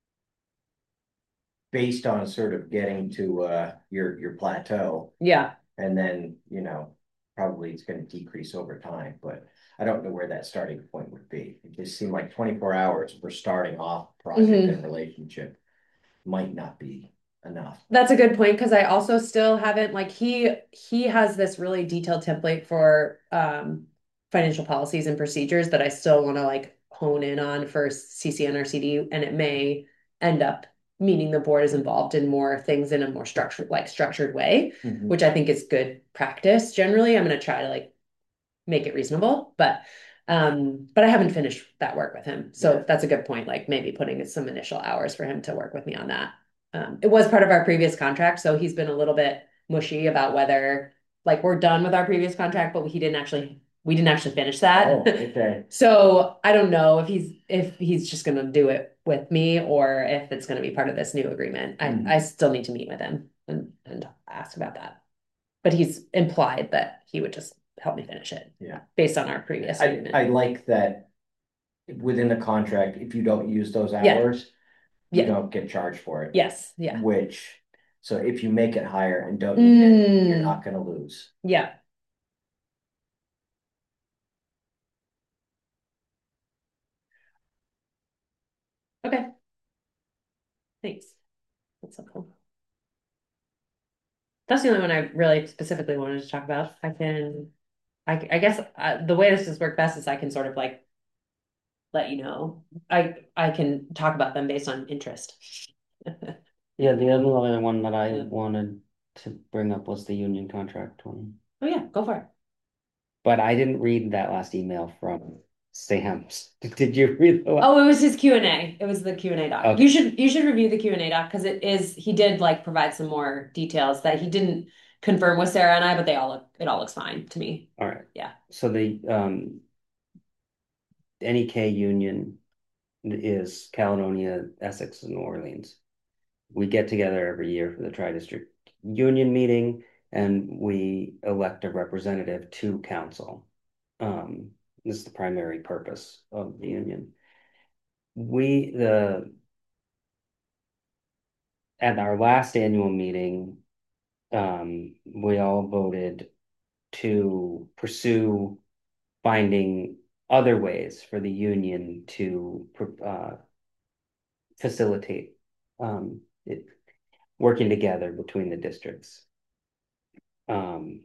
based on sort of getting to uh your your plateau. Yeah. And then, you know, probably it's gonna decrease over time, but I don't know where that starting point would be. It just seemed like twenty-four hours for starting off a project Mhm. and relationship might not be enough. That's a good point because I also still haven't like he he has this really detailed template for um financial policies and procedures that I still want to like hone in on for C C N R C D, and it may end up meaning the board is involved in more things in a more structured like structured way, Mhm. which I think is good practice generally. I'm going to try to like make it reasonable, but um but I haven't finished that work with him. So Yeah. that's a good point, like maybe putting some initial hours for him to work with me on that. Um, it was part of our previous contract, so he's been a little bit mushy about whether like we're done with our previous contract, but he didn't actually we didn't actually finish that. Oh, okay. So I don't know if he's if he's just gonna do it with me or if it's gonna be part of this new agreement. I, Mhm. I still need to meet with him and, and ask about that. But he's implied that he would just help me finish it. Yeah. Based on our previous I, agreement. I like that within the contract, if you don't use those Yeah. hours, you Yeah. don't get charged for it. Yes, yeah. Which, so if you make it higher and don't use it, you're Mm. not gonna lose. Yeah. Okay. Thanks. That's helpful. That's the only one I really specifically wanted to talk about. I can, I, I guess uh, the way this has worked best is I can sort of like let you know. I I can talk about them based on interest. Yeah, the other one that I Yeah. wanted to bring up was the union contract one. Oh yeah, go for it. But I didn't read that last email from Sam's. Did you read the last? Oh, it was his Q and A. It was the Q and A doc. Okay. You should you should review the Q and A doc because it is he did like provide some more details that he didn't confirm with Sarah and I, but they all look it all looks fine to me. All right. Yeah. So the um N E K union is Caledonia, Essex, and New Orleans. We get together every year for the Tri-District Union meeting, and we elect a representative to council. Um, this is the primary purpose of the union. We, the, at our last annual meeting, um, we all voted to pursue finding other ways for the union to uh, facilitate um, it, working together between the districts. Um,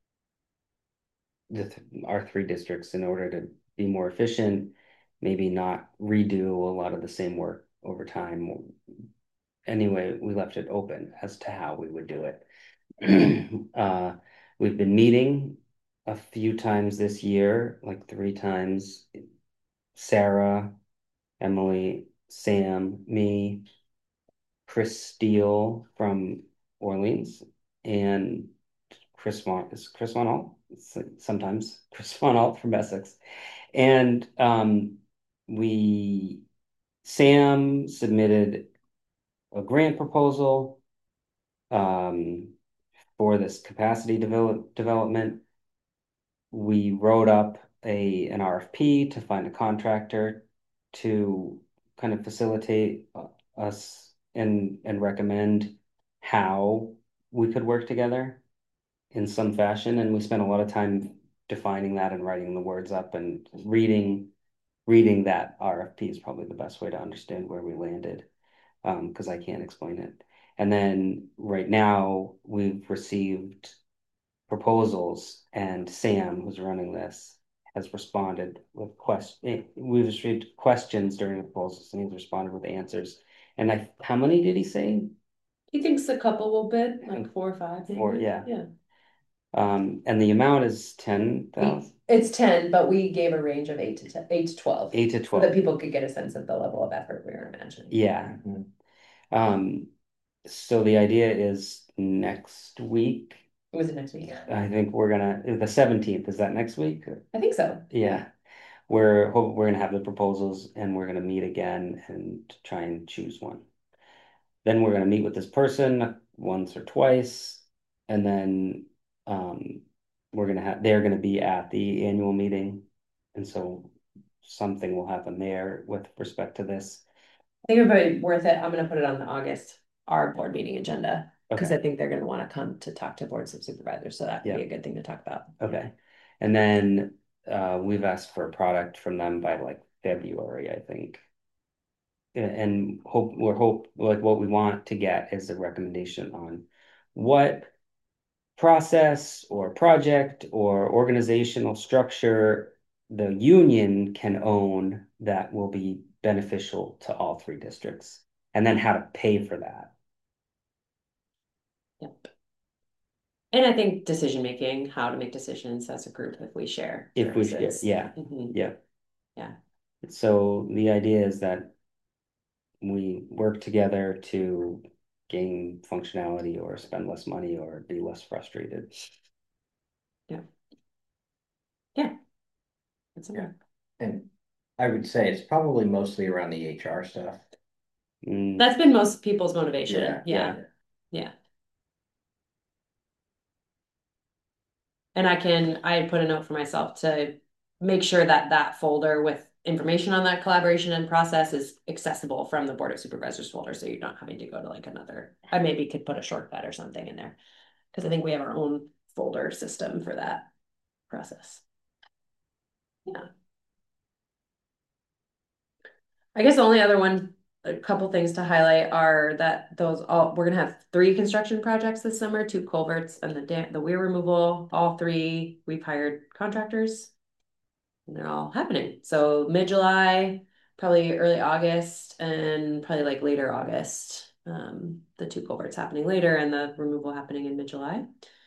the th our three districts in order to be more efficient, maybe not redo a lot of the same work over time. Anyway, we left it open as to how we would do it. uh, we've been meeting a few times this year, like three times. Sarah, Emily, Sam, me, Chris Steele from Orleans, and Chris Von is Chris Von Alt sometimes Chris Von Alt from Essex, and um, we Sam submitted a grant proposal um, for this capacity develop development. We wrote up a an R F P to find a contractor to kind of facilitate uh, us and and recommend how we could work together in some fashion. And we spent a lot of time defining that and writing the words up and reading reading that R F P is probably the best way to understand where we landed, um, because I can't explain it. And then right now we've received proposals, and Sam, who's running this, has responded with question. We've received questions during the proposals, and he's responded with answers. And I, how many did he say? He thinks a couple will bid, like four or five. Maybe. Four, yeah. Yeah. Um, and the amount is ten thousand, It's ten, but we gave a range of eight to ten, eight to twelve. eight to So twelve. that people could get a sense of the level of effort we were imagining. Yeah. Um, so the idea is next week. It was it next week? I think we're gonna, the seventeenth, is that next week? I think so. Yeah. We're hope we're gonna have the proposals and we're gonna meet again and try and choose one. Then we're gonna meet with this person once or twice. And then um, we're gonna have, they're gonna be at the annual meeting. And so something will happen there with respect to this. I think it would be worth it. I'm gonna put it on the August, our board meeting agenda, because Okay. I think they're gonna want to come to talk to boards of supervisors, so that could be Yeah. a good thing to talk about. Okay. And then uh, we've asked for a product from them by like February, I think. A- And hope, we're hope, like what we want to get is a recommendation on what process or project or organizational structure the union can own that will be beneficial to all three districts, and then how to pay for that. Yep. And I think decision making, how to make decisions as a group if we share If we share, services. yeah, Mhm. yeah. Yeah. So the idea is that we work together to gain functionality or spend less money or be less frustrated. Yeah. Yeah. That's Yeah. okay. And I would say it's probably mostly around the H R stuff. Mm, That's been most people's motivation. Yeah, Yeah. yeah. Yeah. And I can, I had put a note for myself to make sure that that folder with information on that collaboration and process is accessible from the Board of Supervisors folder, so you're not having to go to like another, I maybe could put a shortcut or something in there. Because I think we have our own folder system for that process. Yeah. I guess the only other one, a couple things to highlight are that those all, we're gonna have three construction projects this summer, two culverts and the dam, the weir removal, all three, we've hired contractors. And they're all happening. So mid-July, probably early August, and probably like later August. Um, the two culverts happening later and the removal happening in mid-July.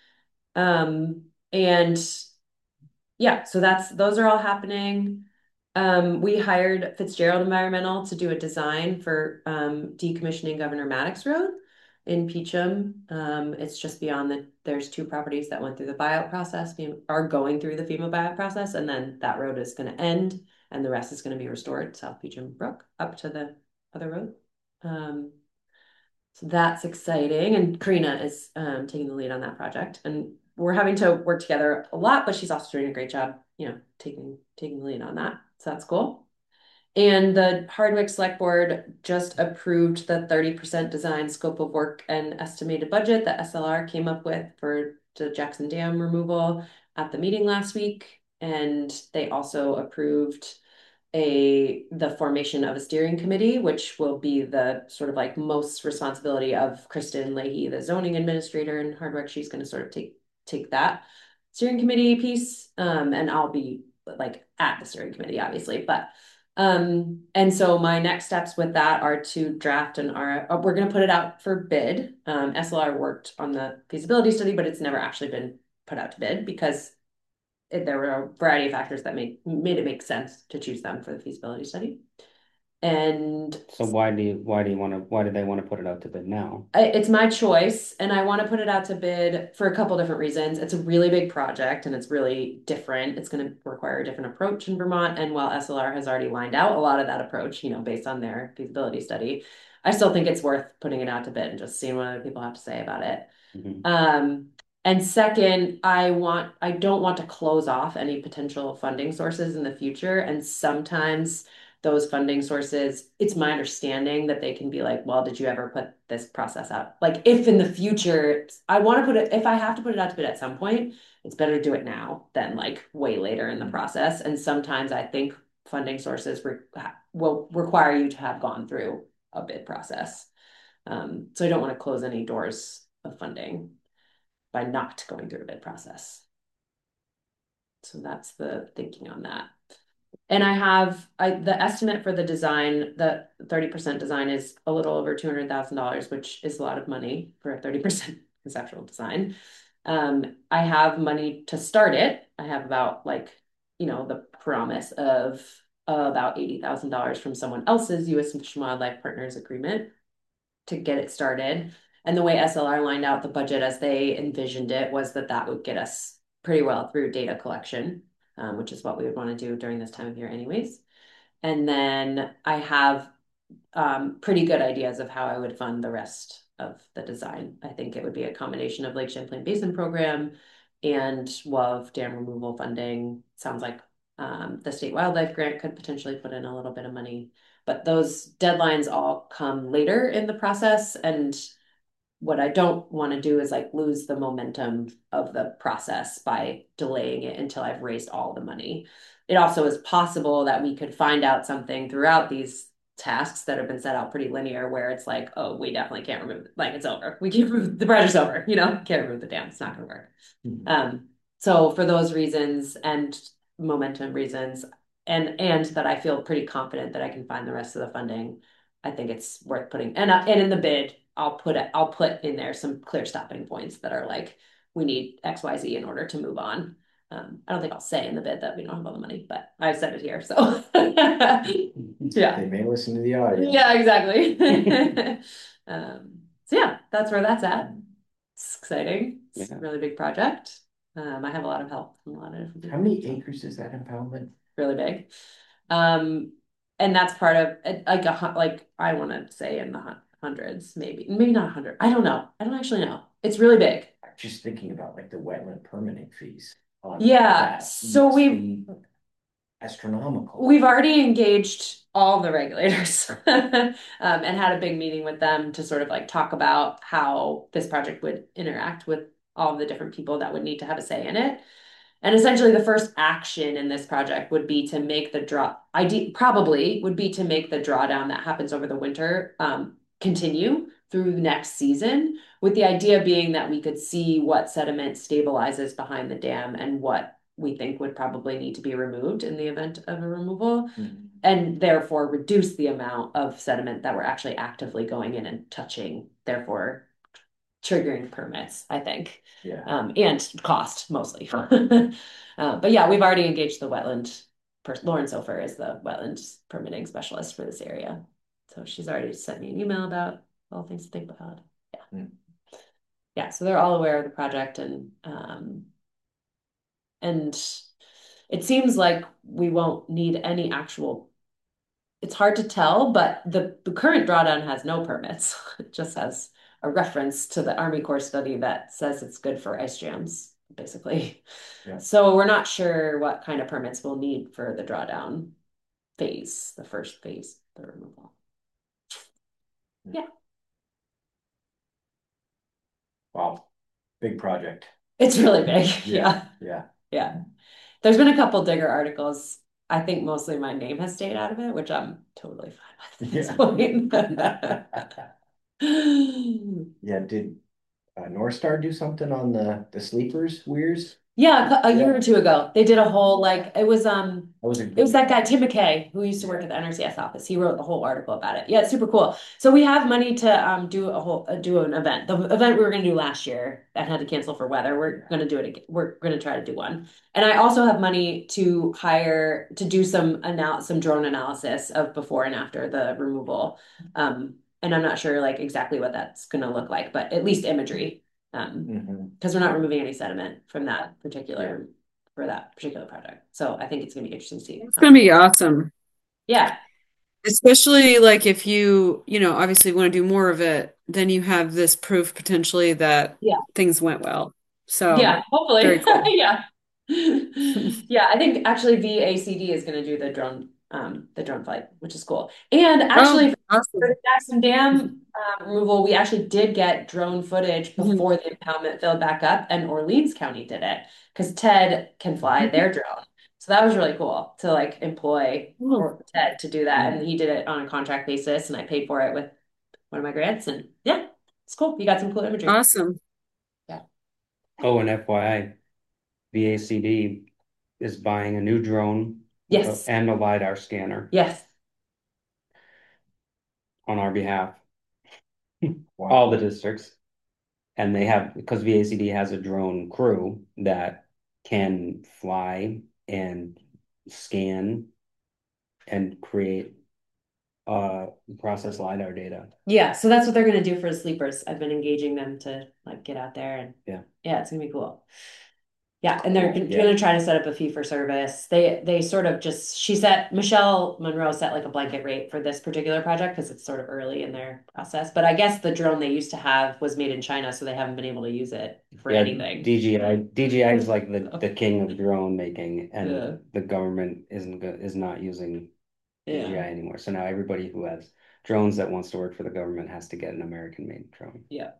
Um, and yeah, so that's those are all happening. Um, we hired Fitzgerald Environmental to do a design for um, decommissioning Governor Maddox Road in Peachum. Um, it's just beyond the, there's two properties that went through the buyout process, being, are going through the FEMA buyout process, and then that road is going to end, and the rest is going to be restored, South Peachum Brook, up to the other road. Um, so that's exciting. And Karina is um, taking the lead on that project. And we're having to work together a lot, but she's also doing a great job, you know, taking taking the lead on that. So that's cool. And the Hardwick Select Board just approved the thirty percent design scope of work and estimated budget that S L R came up with for the Jackson Dam removal at the meeting last week. And they also approved a the formation of a steering committee, which will be the sort of like most responsibility of Kristen Leahy, the zoning administrator in Hardwick. She's going to sort of take take that steering committee piece, um, and I'll be like at the steering committee, obviously. But um, and so my next steps with that are to draft an R. Uh, we're going to put it out for bid. Um, S L R worked on the feasibility study, but it's never actually been put out to bid because it, there were a variety of factors that made made it make sense to choose them for the feasibility study. And So why do you why do you want to why do they want to put it out to bid now? I, it's my choice, and I want to put it out to bid for a couple different reasons. It's a really big project, and it's really different. It's going to require a different approach in Vermont, and while S L R has already lined out a lot of that approach, you know, based on their feasibility study, I still think it's worth putting it out to bid and just seeing what other people have to say about it. Mhm. Um, and second, I want I don't want to close off any potential funding sources in the future. And sometimes those funding sources, it's my understanding that they can be like, well, did you ever put this process out? Like if in the future I want to put it, if I have to put it out to bid at some point, it's better to do it now than like way later in the process. And sometimes I think funding sources re will require you to have gone through a bid process. Um, so I don't want to close any doors of funding by not going through a bid process. So that's the thinking on that. And I have I the estimate for the design, the thirty percent design is a little over two hundred thousand dollars, which is a lot of money for a thirty percent conceptual design. Um, I have money to start it. I have about like, you know, the promise of uh, about eighty thousand dollars from someone else's U S Fish and Wildlife Partners agreement to get it started. And the way S L R lined out the budget as they envisioned it was that that would get us pretty well through data collection, um, which is what we would want to do during this time of year anyways. And then I have um, pretty good ideas of how I would fund the rest of the design. I think it would be a combination of Lake Champlain Basin Program and W A V dam removal funding. Sounds like um, the state wildlife grant could potentially put in a little bit of money, but those deadlines all come later in the process. And what I don't want to do is like lose the momentum of the process by delaying it until I've raised all the money. It also is possible that we could find out something throughout these tasks that have been set out pretty linear where it's like, oh, we definitely can't remove it. Like it's over. We can't remove the project's over, you know, can't remove the dam. It's not gonna work. Mm-hmm. Um, so for those reasons and momentum reasons, and and that I feel pretty confident that I can find the rest of the funding, I think it's worth putting. And uh, and in the bid, I'll put it, I'll put in there some clear stopping points that are like, we need X, Y, Z in order to move on. Um, I don't think I'll say in the bid that we don't have all the money, but I've said it here. So yeah. They may listen to the audience. Yeah, exactly. um, so yeah, that's where that's at. It's exciting. It's Yeah. a really big project. Um, I have a lot of help from a lot of different people. How many acres is that impoundment? Really big. Um, and that's part of like a like I want to say in the hundreds, maybe maybe not a hundred. I don't know. I don't actually know. It's really big. I'm just thinking about like the wetland permitting fees. Yeah. So we've astronomical. We've already engaged all the regulators um, and had a big meeting with them to sort of like talk about how this project would interact with all of the different people that would need to have a say in it. And essentially the first action in this project would be to make the draw, ide- probably would be to make the drawdown that happens over the winter um, continue through next season, with the idea being that we could see what sediment stabilizes behind the dam and what we think would probably need to be removed in the event of a removal, mm-hmm. and therefore reduce the amount of sediment that we're actually actively going in and touching, therefore triggering permits, I think. Yeah. Um, and cost mostly. uh, but yeah, we've already engaged the wetland person. Lauren Sofer is the wetlands permitting specialist for this area. So she's already sent me an email about all things to think about. Yeah. Mm. Yeah, so they're all aware of the project, and um, and it seems like we won't need any actual, it's hard to tell, but the, the current drawdown has no permits. It just has a reference to the Army Corps study that says it's good for ice jams, basically. Yeah. So we're not sure what kind of permits we'll need for the drawdown phase, the first phase, the removal. Yeah. Wow. Big project. It's really big. Yeah. Yeah. Yeah. Yeah. There's been a couple digger articles. I think mostly my name has stayed out of it, which I'm totally fine with. Yeah. Yeah, did uh, North Star do something on the the sleepers weirs? Yeah, a, a year Yeah. or two ago, they did a whole like it was um That was a it was that guy Tim McKay who used to work at the N R C S office. He wrote a whole article about it. Yeah, it's super cool. So we have money to um do a whole uh, do an event. The event we were going to do last year that had to cancel for weather. We're going to do it again. We're going to try to do one. And I also have money to hire to do some anal some drone analysis of before and after the removal. Um, and I'm not sure like exactly what that's going to look like, but at least imagery. Um, Mm-hmm. because we're not removing any sediment from that particular for that particular project. So I think it's going to be interesting to see. It's going to be awesome. Yeah. Especially like if you, you know, obviously want to do more of it, then you have this proof potentially that Yeah. things went well. So yeah, hopefully. very cool. Yeah. Yeah, I think actually V A C D is going to do the drone um the drone flight, which is cool. And actually Oh, awesome. for the Jackson Dam um, removal, we actually did get drone footage Mhm. before the impoundment filled back up, and Orleans County did it because Ted can fly their drone. So that was really cool to like employ Cool. or Ted to do that, and he did it on a contract basis, and I paid for it with one of my grants, and yeah, it's cool. You got some cool imagery. Awesome. Oh, and F Y I, V A C D is buying a new drone with a- Yes. and a LiDAR scanner Yes. on our behalf, Wow. all the districts. And they have, because V A C D has a drone crew that can fly and scan and create uh process LiDAR data. Yeah, so that's what they're gonna do for the sleepers. I've been engaging them to like get out there and Yeah. yeah, it's gonna be cool. Yeah, and they're Yeah. gonna try to set up a fee for service. They they sort of just she set Michelle Monroe set like a blanket rate for this particular project because it's sort of early in their process. But I guess the drone they used to have was made in China, so they haven't been able to use it for Yeah, anything. D J I D J I is like the, the king of drone making, and Yeah. the government isn't go, is not using D J I Yeah. anymore. So now everybody who has drones that wants to work for the government has to get an American made drone. Yeah.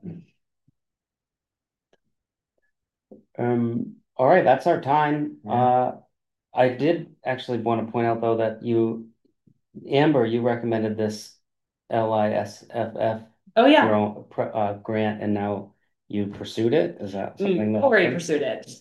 Um, all right, that's our time. Yeah. Uh, I did actually want to point out though that you, Amber, you recommended this L I S F F Oh yeah. drone pr- uh, grant, and now you pursued it. Is that something Mm, that Corey pursued it.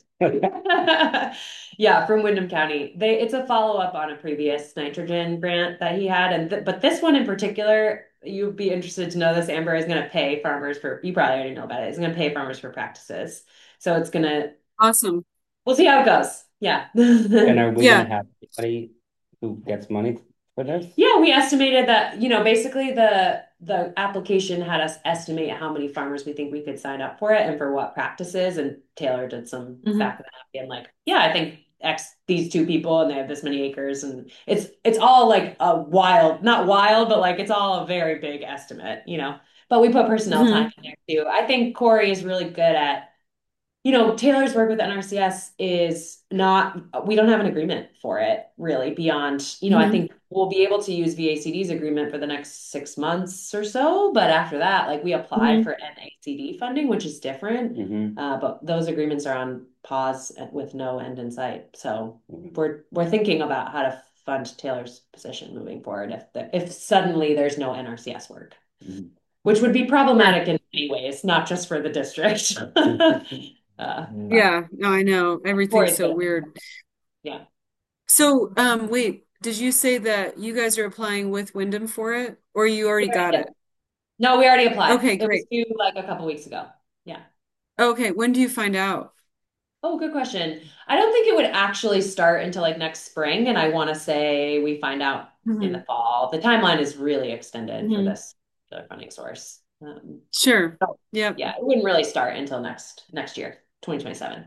Yeah, from Windham County. They it's a follow-up on a previous nitrogen grant that he had, and th but this one in particular, you'd be interested to know this. Amber is going to pay farmers for. You probably already know about it. It's going to pay farmers for practices, so it's going to. Awesome. We'll see how it goes. Yeah. And are we Yeah. gonna have anybody who gets money for this? Yeah, we estimated that, you know, basically the the application had us estimate how many farmers we think we could sign up for it and for what practices. And Taylor did some Mhm. back of the napkin, like, yeah, I think X these two people and they have this many acres. And it's it's all like a wild, not wild, but like it's all a very big estimate, you know. But we put personnel Mhm. time in there too. I think Corey is really good at you know, Taylor's work with N R C S is not, we don't have an agreement for it really beyond, you know, I Mhm. think we'll be able to use V A C D's agreement for the next six months or so. But after that, like we applied Mhm. for N A C D funding, which is different. Mhm. Uh, but those agreements are on pause and with no end in sight. So Mhm. we're we're thinking about how to fund Taylor's position moving forward if the, if suddenly there's no N R C S work, Mhm. which would be problematic in many ways, not just for the district. Uh, Yeah, no, I know. Everything's Corey's so good. weird. Yeah. So, um, wait, did you say that you guys are applying with Wyndham for it, or you already got it? No, we already applied. Okay, It was great. due like a couple weeks ago. Yeah. Okay, when do you find out? Oh, good question. I don't think it would actually start until like next spring, and I want to say we find out in the Mhm. fall. The timeline is really extended for Mhm. this particular funding source. Um, Sure. so Yep. yeah, it wouldn't really start until next next year, twenty twenty-seven.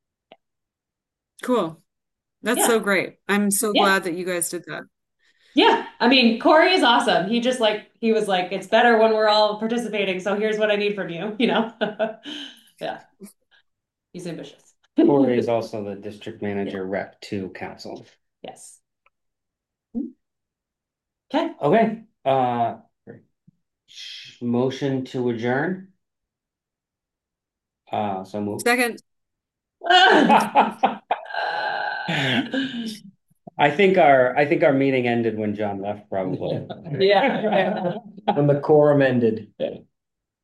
Cool. That's Yeah. so great. I'm so Yeah. glad that you guys did that. Yeah. I mean, Corey is awesome. He just like he was like, it's better when we're all participating, so here's what I need from you, you know? Yeah. He's ambitious. Corey is also the district Yeah. manager rep to council. Yes. Okay. Okay, uh, sh- motion to adjourn. Uh, so moved. Second. I think our I think our meeting ended when John left, probably. Yeah. When the quorum ended.